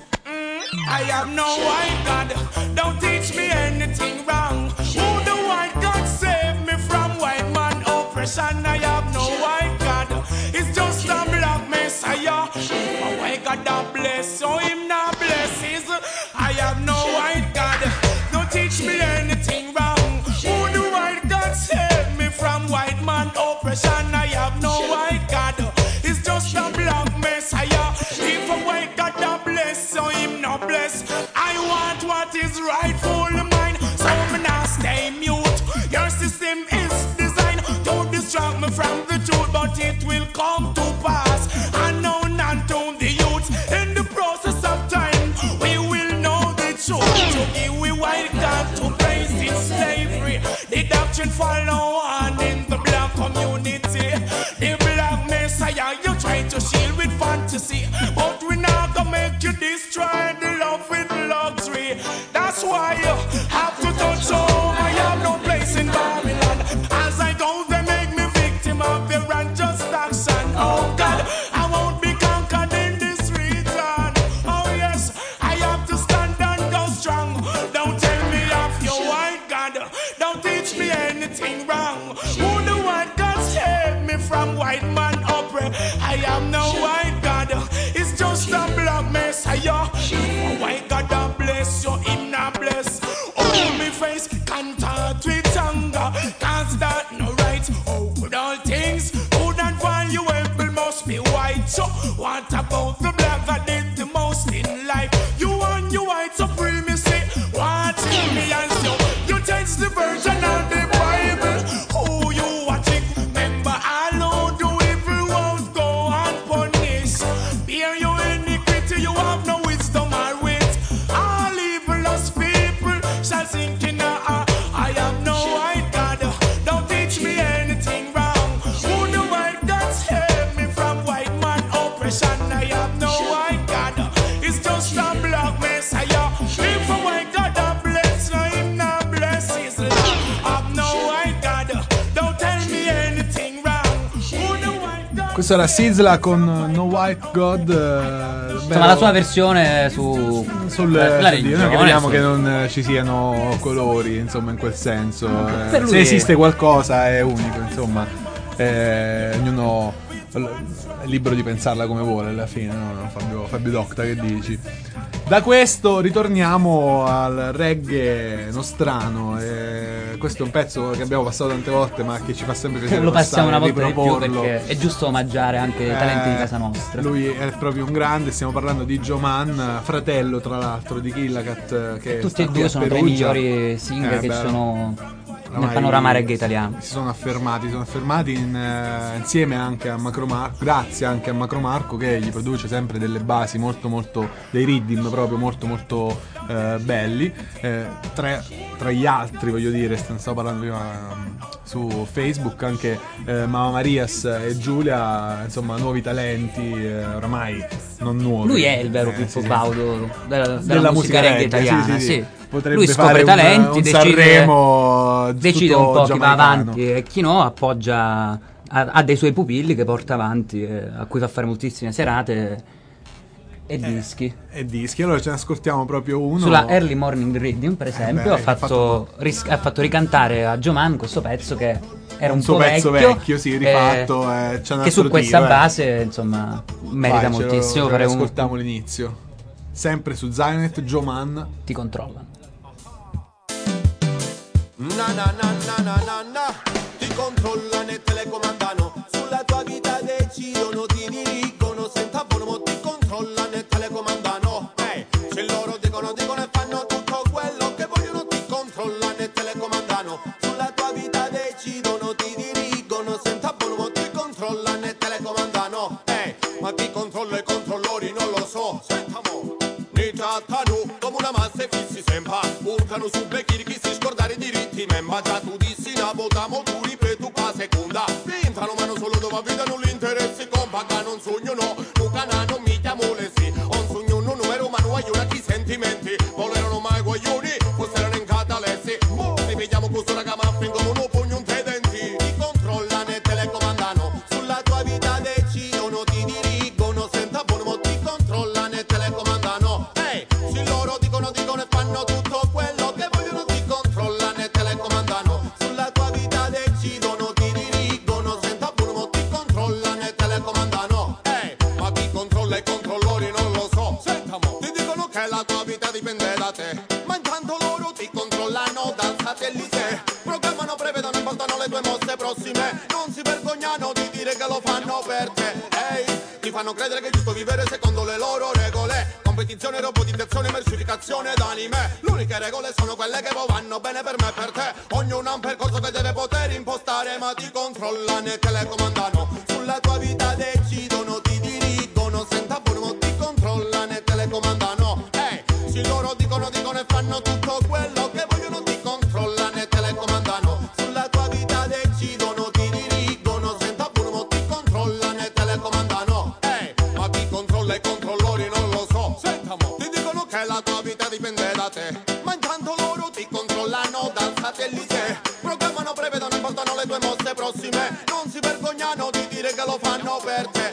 I have no white God, don't teach me anything wrong. Who the white God save me from white man oppression? I have no white God, it's just a black messiah. A white God that bless, so him not blesses. I have no white God, don't teach me anything wrong. Who the white God save me from white man oppression? I have no white God, it's just a black messiah. If a white God that bless, so him not bless. I want what is rightful mine, so me not stay mute. Your system is designed to distract me from the truth, but it will come to pass. I know none to the youth. In the process of time, we will know the truth. To give we white God to place in slavery. The doctrine follow on in the black community. The black messiah you try to shield with fantasy, but we not gonna make you destroy the love with luxury. That's why you have to touch home. I have no place in Babylon. As I go, they make me victim of their unjust action. Oh God, I won't be conquered in this region. Oh yes, I have to stand and go strong. Don't tell me of your white God, don't teach me anything wrong. Who the white God save me from white man oppress? I am no white God, it's just a black messiah. A white God that bless you, him not bless. Oh, me face contact with anger, cause that no right. Oh, good all things good and valuable must be white. So what about the black that did the most in life? You want your white supremacy, watching me and so you change the version of the Bible. Who you watching? Remember I know the evil won't go unpunished. Bear your iniquity, you have no wisdom or wit. All evilous people shall sink in a I have no white God, don't teach me anything wrong. Who the white God save me from white man oppression? I have no white God, it's just a black messiah. If a white God that bless, no him not bless his love. I've no white God, don't tell me anything wrong. Who the white God. Questo era Sizzla con No White God. Insomma, la sua versione sulla religione. Noi capiamo che non ci siano colori, insomma, in quel senso. Per Se esiste qualcosa è unico, insomma. Ognuno è libero di pensarla come vuole alla fine, no? Fabio Docta, che dici? Da questo ritorniamo al reggae nostrano. Questo è un pezzo che abbiamo passato tante volte, ma che ci fa sempre piacere. Lo passiamo una volta di più perché è giusto omaggiare anche i talenti di casa nostra. Lui è proprio un grande. Stiamo parlando di Joe Mann, fratello tra l'altro di Killacat. Che tutti e due sono tra i migliori singer che ci sono nel panorama reggae italiano. Si sono affermati insieme anche a Macro Marco, grazie anche a Macro Marco, che gli produce sempre delle basi molto molto, dei rhythm proprio molto molto belli. Tra gli altri, voglio dire, stavo parlando prima su Facebook anche Mamma Marias e Giulia, insomma, nuovi talenti, oramai non nuovi. Lui è il vero Pippo Baudo della musica reggae italiana, sì. Potrebbe lui scopre fare talenti, un Sanremo, decide un po' chi va giamaicano. avanti e chi no, appoggia, ha dei suoi pupilli che porta avanti, a cui fa fare moltissime serate e dischi. Allora ce ne ascoltiamo proprio uno. Sulla Early Morning Rhythm, per esempio, ha fatto ricantare a Joe Mann questo pezzo che era un po' vecchio, sì, rifatto, c'è un che su altro questa tiro, base, insomma, merita moltissimo. Ascoltiamo l'inizio. Sempre su Zionet, Joe Mann. Ti controllano. Na na na na na na na. Ti controllano e telecomandano. Sulla tua vita decidono, ti dirigono. Senza buono ti controllano e telecomandano. Se loro dicono e fanno tutto quello che vogliono. Ti controllano e telecomandano. Sulla tua vita decidono, ti dirigono. Senza buono ti controllano e telecomandano. Ma chi controlla i controllori non lo so. Sentamo. Ni trattano come una massa e fissi sempre. Urcano su becchi chi si scordare i diritti. Ma già tu dissi la votiamo tu ripeto qua seconda. Pintano ma non solo dove vita non li interessi. Compaga non sogno no. Nucana non mi chiamo le sì. Un sogno non ero ma non aiuta chi sentimenti. Volerono mai guaglioni. Fossero in catalessi. Ripetiamo questo raga ma fingono un pugno un te denti. Ti controllano e telecomandano. Sulla tua vita decidono, ti dirigono. Senza buono ti controllano e telecomandano. Se loro dicono e fanno tutto quello che vogliono. Ti controllano e telecomandano. Sulla tua vita decidono, ti dirigono. Senza buono ti controllano e telecomandano. Ma chi controlla i controllori non lo so. Sentamo, ti dicono che la tua vita dipende da te. Ma intanto loro ti controllano dal satellite. Programmano, prevedono e portano le tue mosse prossime. Non si vergognano di dire che lo fanno per te. Ti fanno credere che è giusto vivere secondo le loro regole. Competizione, robotizzazione, mercificazione d'anime. Le uniche regole sono quelle che vanno bene per me e per te. Ognuno ha un percorso che deve poter impostare. Ma ti controllano e telecomandano. Sulla tua vita decidono, ti dirigono. Senza buono ti controllano e telecomandano. Se loro dicono e fanno tutto quello che vogliono. Ti controllano e telecomandano. Sulla tua vita decidono, ti dirigono. Senza buono ti controllano e telecomandano. Ma chi controlla i controllori non lo so. Sentamo, ti dicono che la tua vita dipende da te. Ma intanto loro ti controllano dal satellite. Programmano, prevedono e portano le tue mosse prossime. Non si vergognano di dire che lo fanno per te.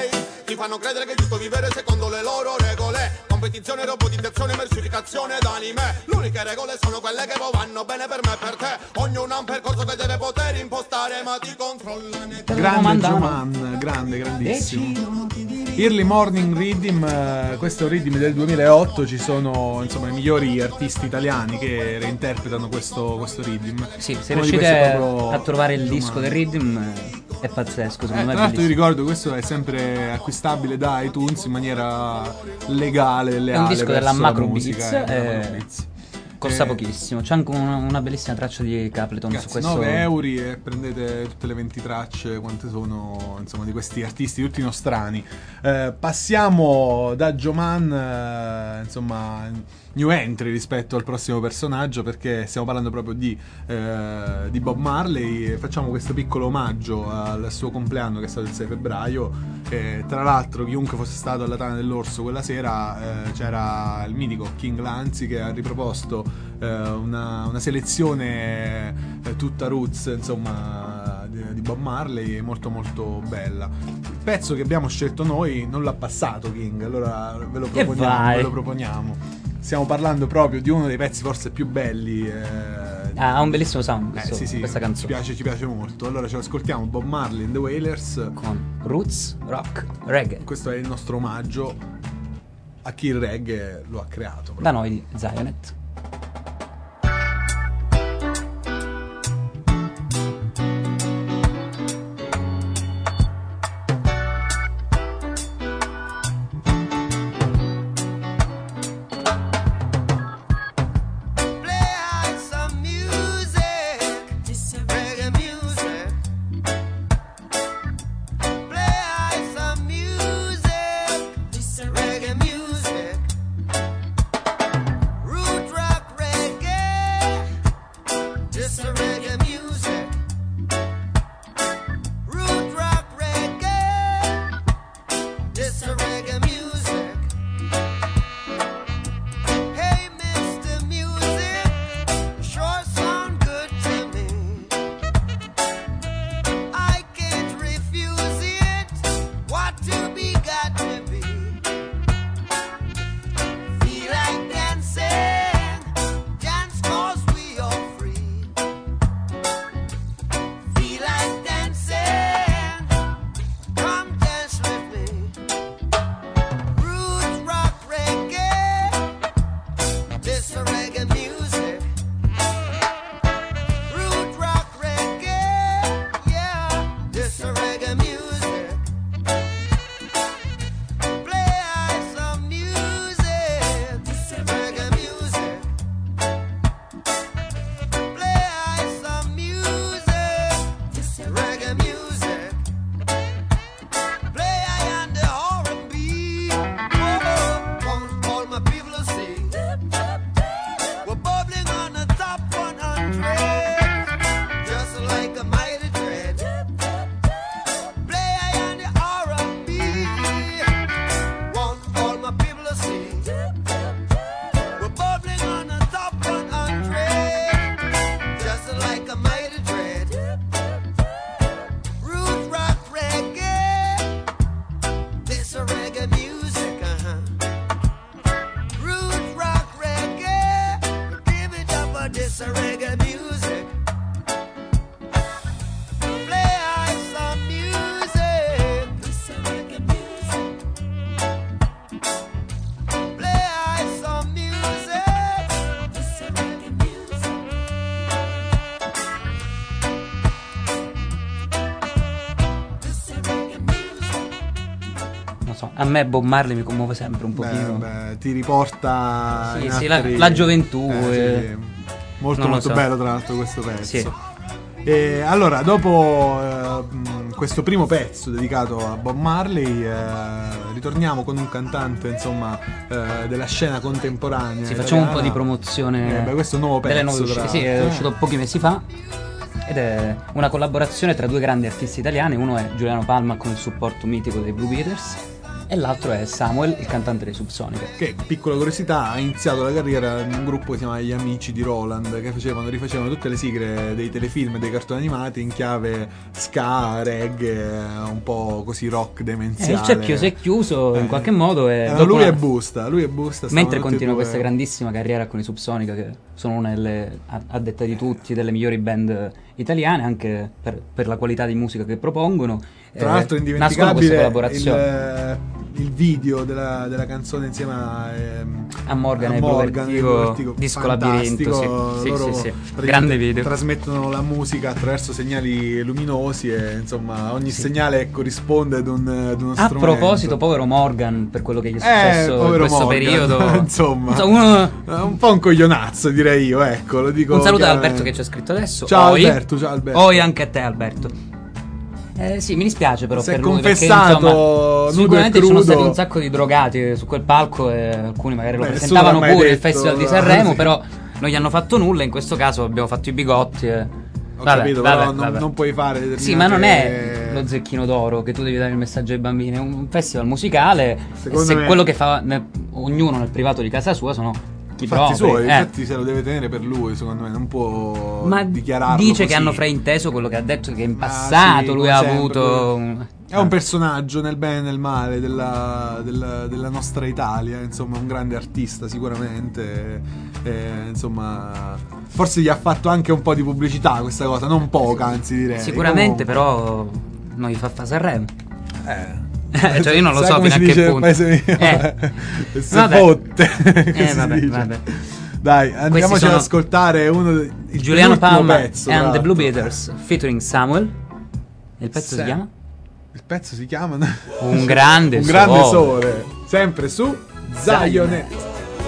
Ti fanno credere che è giusto vivere secondo le loro regole. Competizione, robotizzazione, mercificazione d'anime. Le uniche regole sono quelle che vanno bene per me e per te. Ognuno ha un percorso che deve poter impostare. Ma ti controllano e grande Joe Mann, grandissimo. Early Morning Rhythm, questo è un rhythm del 2008. Ci sono insomma i migliori artisti italiani che reinterpretano questo rhythm. Sì, se riuscite a trovare il disco del rhythm è pazzesco, secondo me. Tra l'altro vi ricordo, questo è sempre acquistabile da iTunes in maniera legale, leale. È un disco della Macro musica, Beats. Costa pochissimo, c'è anche una bellissima traccia di Capleton su questo. 9 euro e prendete tutte le 20 tracce, quante sono, insomma, di questi artisti tutti nostrani. Passiamo da Joe Mann, insomma, new entry rispetto al prossimo personaggio, perché stiamo parlando proprio di Bob Marley. Facciamo questo piccolo omaggio al suo compleanno, che è stato il 6 febbraio. Tra l'altro, chiunque fosse stato alla Tana dell'Orso quella sera, c'era il mitico King Lanzi che ha riproposto una selezione tutta roots, insomma, di Bob Marley, molto molto bella. Il pezzo che abbiamo scelto noi non l'ha passato King, allora ve lo proponiamo. Stiamo parlando proprio di uno dei pezzi forse più belli. Ha un bellissimo sound sì, questa canzone. Ci piace molto. Allora ce l'ascoltiamo, Bob Marley and the Wailers con Roots Rock Reggae. Questo è il nostro omaggio. a chi il reggae lo ha creato. Da noi di Zionet. A me Bob Marley mi commuove sempre un pochino. Ti riporta la gioventù. Sì. Molto bello tra l'altro questo pezzo. Sì. E allora, dopo questo primo pezzo dedicato a Bob Marley, ritorniamo con un cantante, insomma, della scena contemporanea. Sì, facciamo un po' di promozione. Questo è un nuovo pezzo. Delle nuove uscite. Sì, è uscito pochi mesi fa. Ed è una collaborazione tra due grandi artisti italiani. Uno è Giuliano Palma con il supporto mitico dei Blue Beaters, e l'altro è Samuel, il cantante dei Subsonica, che, piccola curiosità, ha iniziato la carriera in un gruppo che si chiama Gli Amici di Roland, che rifacevano tutte le sigle dei telefilm e dei cartoni animati in chiave ska, reggae, un po' così rock demenziale. Il cerchio si è chiuso in qualche modo e lui è Busta mentre continua questa grandissima carriera con i Subsonica, che sono una delle, a detta di tutti, delle migliori band italiane, anche per la qualità di musica che propongono. Tra l'altro indimenticabile il video della canzone insieme a Morgan e Blue Vertigo, Disco Labirinto, sì. Grande video. Trasmettono la musica attraverso segnali luminosi e insomma ogni segnale corrisponde ad uno strumento. A proposito, povero Morgan, per quello che gli è successo in questo periodo, insomma un po' un coglionazzo, direi io, ecco, lo dico. Un saluto ad Alberto che ci ha scritto adesso. Ciao Alberto. Oi anche a te, Alberto. Sì, mi dispiace però per lui, confessato perché insomma, sicuramente ci sono stati un crudo. Sacco di drogati su quel palco e alcuni magari lo presentavano pure il Festival di Sanremo, sì. Però non gli hanno fatto nulla, in questo caso abbiamo fatto i bigotti Ho capito, però non puoi fare determinate... Sì, ma non è lo Zecchino d'Oro che tu devi dare il messaggio ai bambini, è un festival musicale. Secondo me... quello che fa ognuno nel privato di casa sua sono infatti se lo deve tenere per lui, secondo me non può dichiararlo. Dice così. Che hanno frainteso quello che ha detto, che in passato lui ha avuto è un personaggio nel bene e nel male della nostra Italia, insomma un grande artista sicuramente, insomma forse gli ha fatto anche un po' di pubblicità questa cosa, non poca, anzi direi sicuramente. Comunque, però non gli fa Sanremo. Cioè io non lo so fino a che punto. Se botte. Vabbè. Dai, andiamoci ad ascoltare il Juliano Palma pezzo, and the Blue Beaters featuring Samuel. E il pezzo si chiama? Il pezzo si chiama Un grande sole. Sempre su Zionet.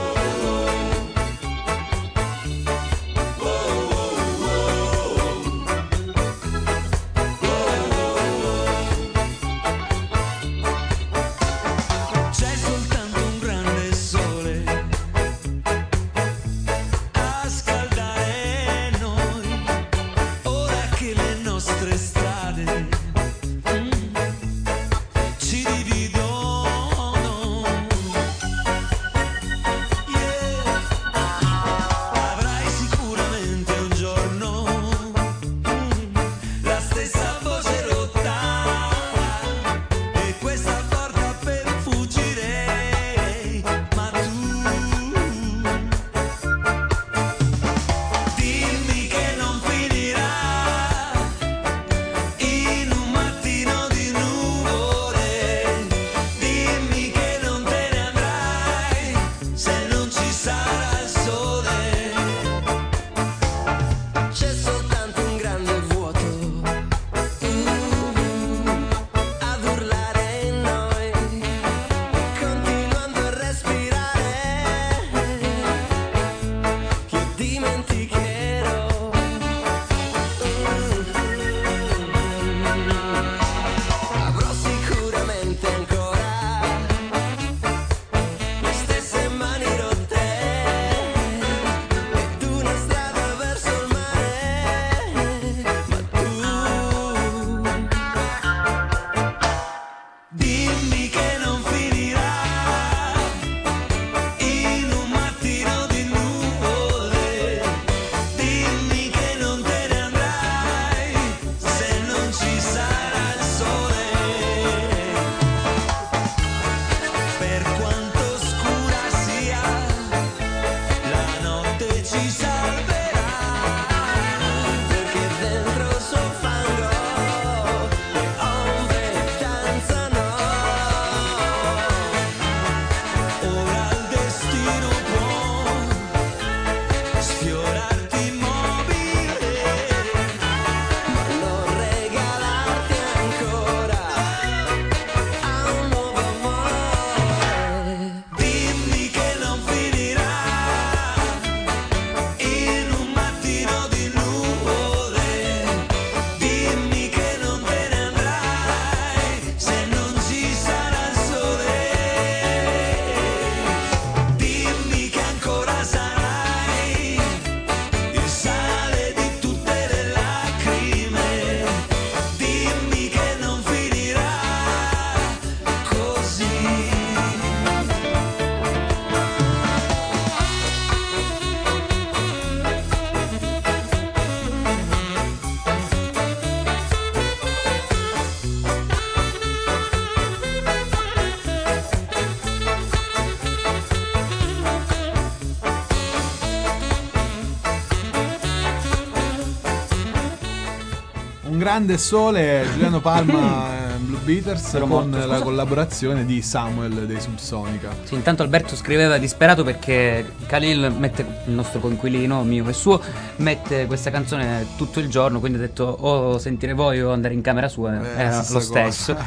Un grande sole, Juliano Palma Blue Beaters con la collaborazione di Samuel dei Subsonica. Sì, intanto Alberto scriveva disperato perché Khalil mette, il nostro coinquilino, mio e suo, mette questa canzone tutto il giorno, quindi ha detto o sentire voi o andare in camera sua, era lo stesso.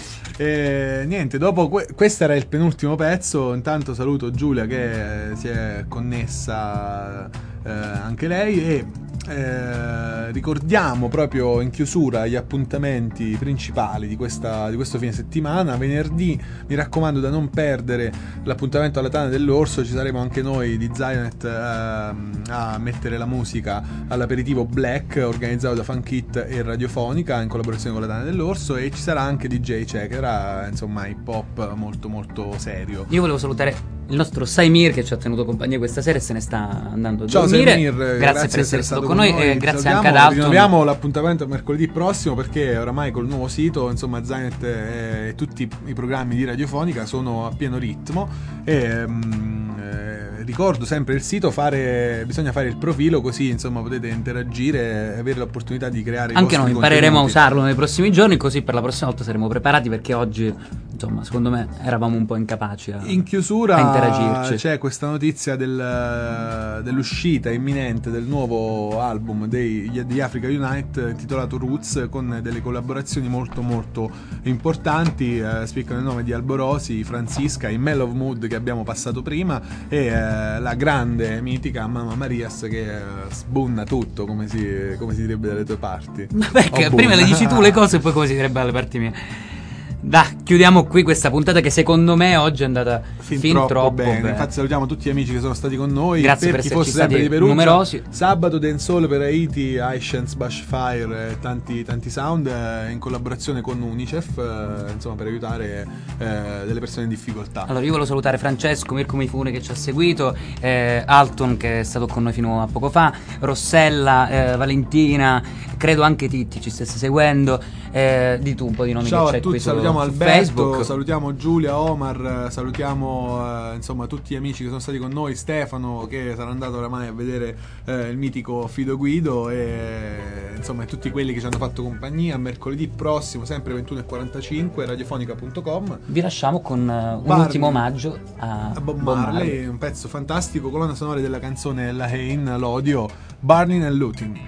E niente, dopo questo era il penultimo pezzo. Intanto saluto Giulia che si è connessa anche lei e ricordiamo proprio in chiusura gli appuntamenti principali di questo fine settimana. Venerdì, mi raccomando da non perdere l'appuntamento alla Tana dell'Orso, ci saremo anche noi di Zionet a mettere la musica all'aperitivo Black organizzato da Funk It e Radiofonica in collaborazione con la Tana dell'Orso, e ci sarà anche DJ Checker, insomma hip hop molto molto serio. Io volevo salutare il nostro Saimir che ci ha tenuto compagnia questa sera e se ne sta andando a Ciao dormire. Saimir, grazie per essere stato con noi e grazie anche ad Alton. Rinnoviamo l'appuntamento mercoledì prossimo perché oramai col nuovo sito, insomma, Zionet e tutti i programmi di Radiofonica sono a pieno ritmo e ricordo sempre il sito, bisogna fare il profilo, così insomma potete interagire e avere l'opportunità di creare anche noi impareremo a usarlo nei prossimi giorni, così per la prossima volta saremo preparati, perché oggi insomma secondo me eravamo un po' incapaci in chiusura a interagirci. C'è questa notizia dell'uscita imminente del nuovo album di Africa Unite intitolato Roots, con delle collaborazioni molto molto importanti. Spiccano il nome di Alborosi, Francisca, in Mellow Mood che abbiamo passato prima, e la grande mitica Mamma Marias che sbunna tutto, come si direbbe dalle tue parti. Perché prima le dici tu le cose e poi come si direbbe dalle parti mie. Dai, chiudiamo qui questa puntata che secondo me oggi è andata fin troppo bene. Infatti salutiamo tutti gli amici che sono stati con noi. Grazie per chi fosse sempre di Perugia, numerosi. Sabato Dancehall per Haiti, Haitians Bushfire, tanti sound in collaborazione con Unicef, insomma, per aiutare delle persone in difficoltà. Allora io volevo salutare Francesco, Mirko Mifune che ci ha seguito, Alton che è stato con noi fino a poco fa, Rossella, Valentina, credo anche Titti ci stesse seguendo, di tu un po' di nomi. Ciao che c'è a tutti, qui salutiamo Alberto, Facebook. salutiamo Giulia, Omar, salutiamo insomma tutti gli amici che sono stati con noi, Stefano che sarà andato oramai a vedere il mitico Fido Guido, e insomma tutti quelli che ci hanno fatto compagnia. Mercoledì prossimo sempre 21:45 radiofonica.com. Vi lasciamo con un ultimo omaggio a Bob Marley, un pezzo fantastico, colonna sonora della canzone La Haine, l'odio, Burning and Looting.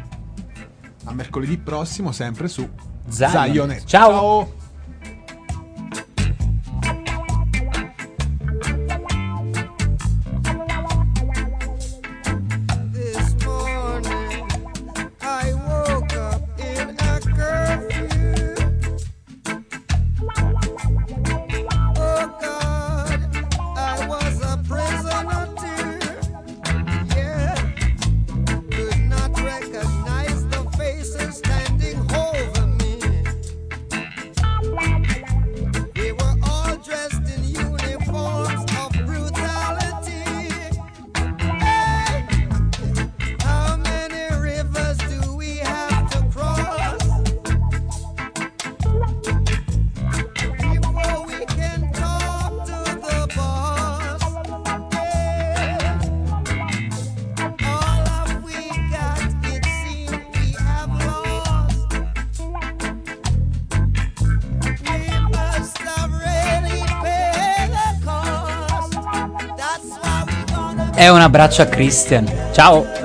A mercoledì prossimo sempre su Zionet. Ciao. E un abbraccio a Christian. Ciao.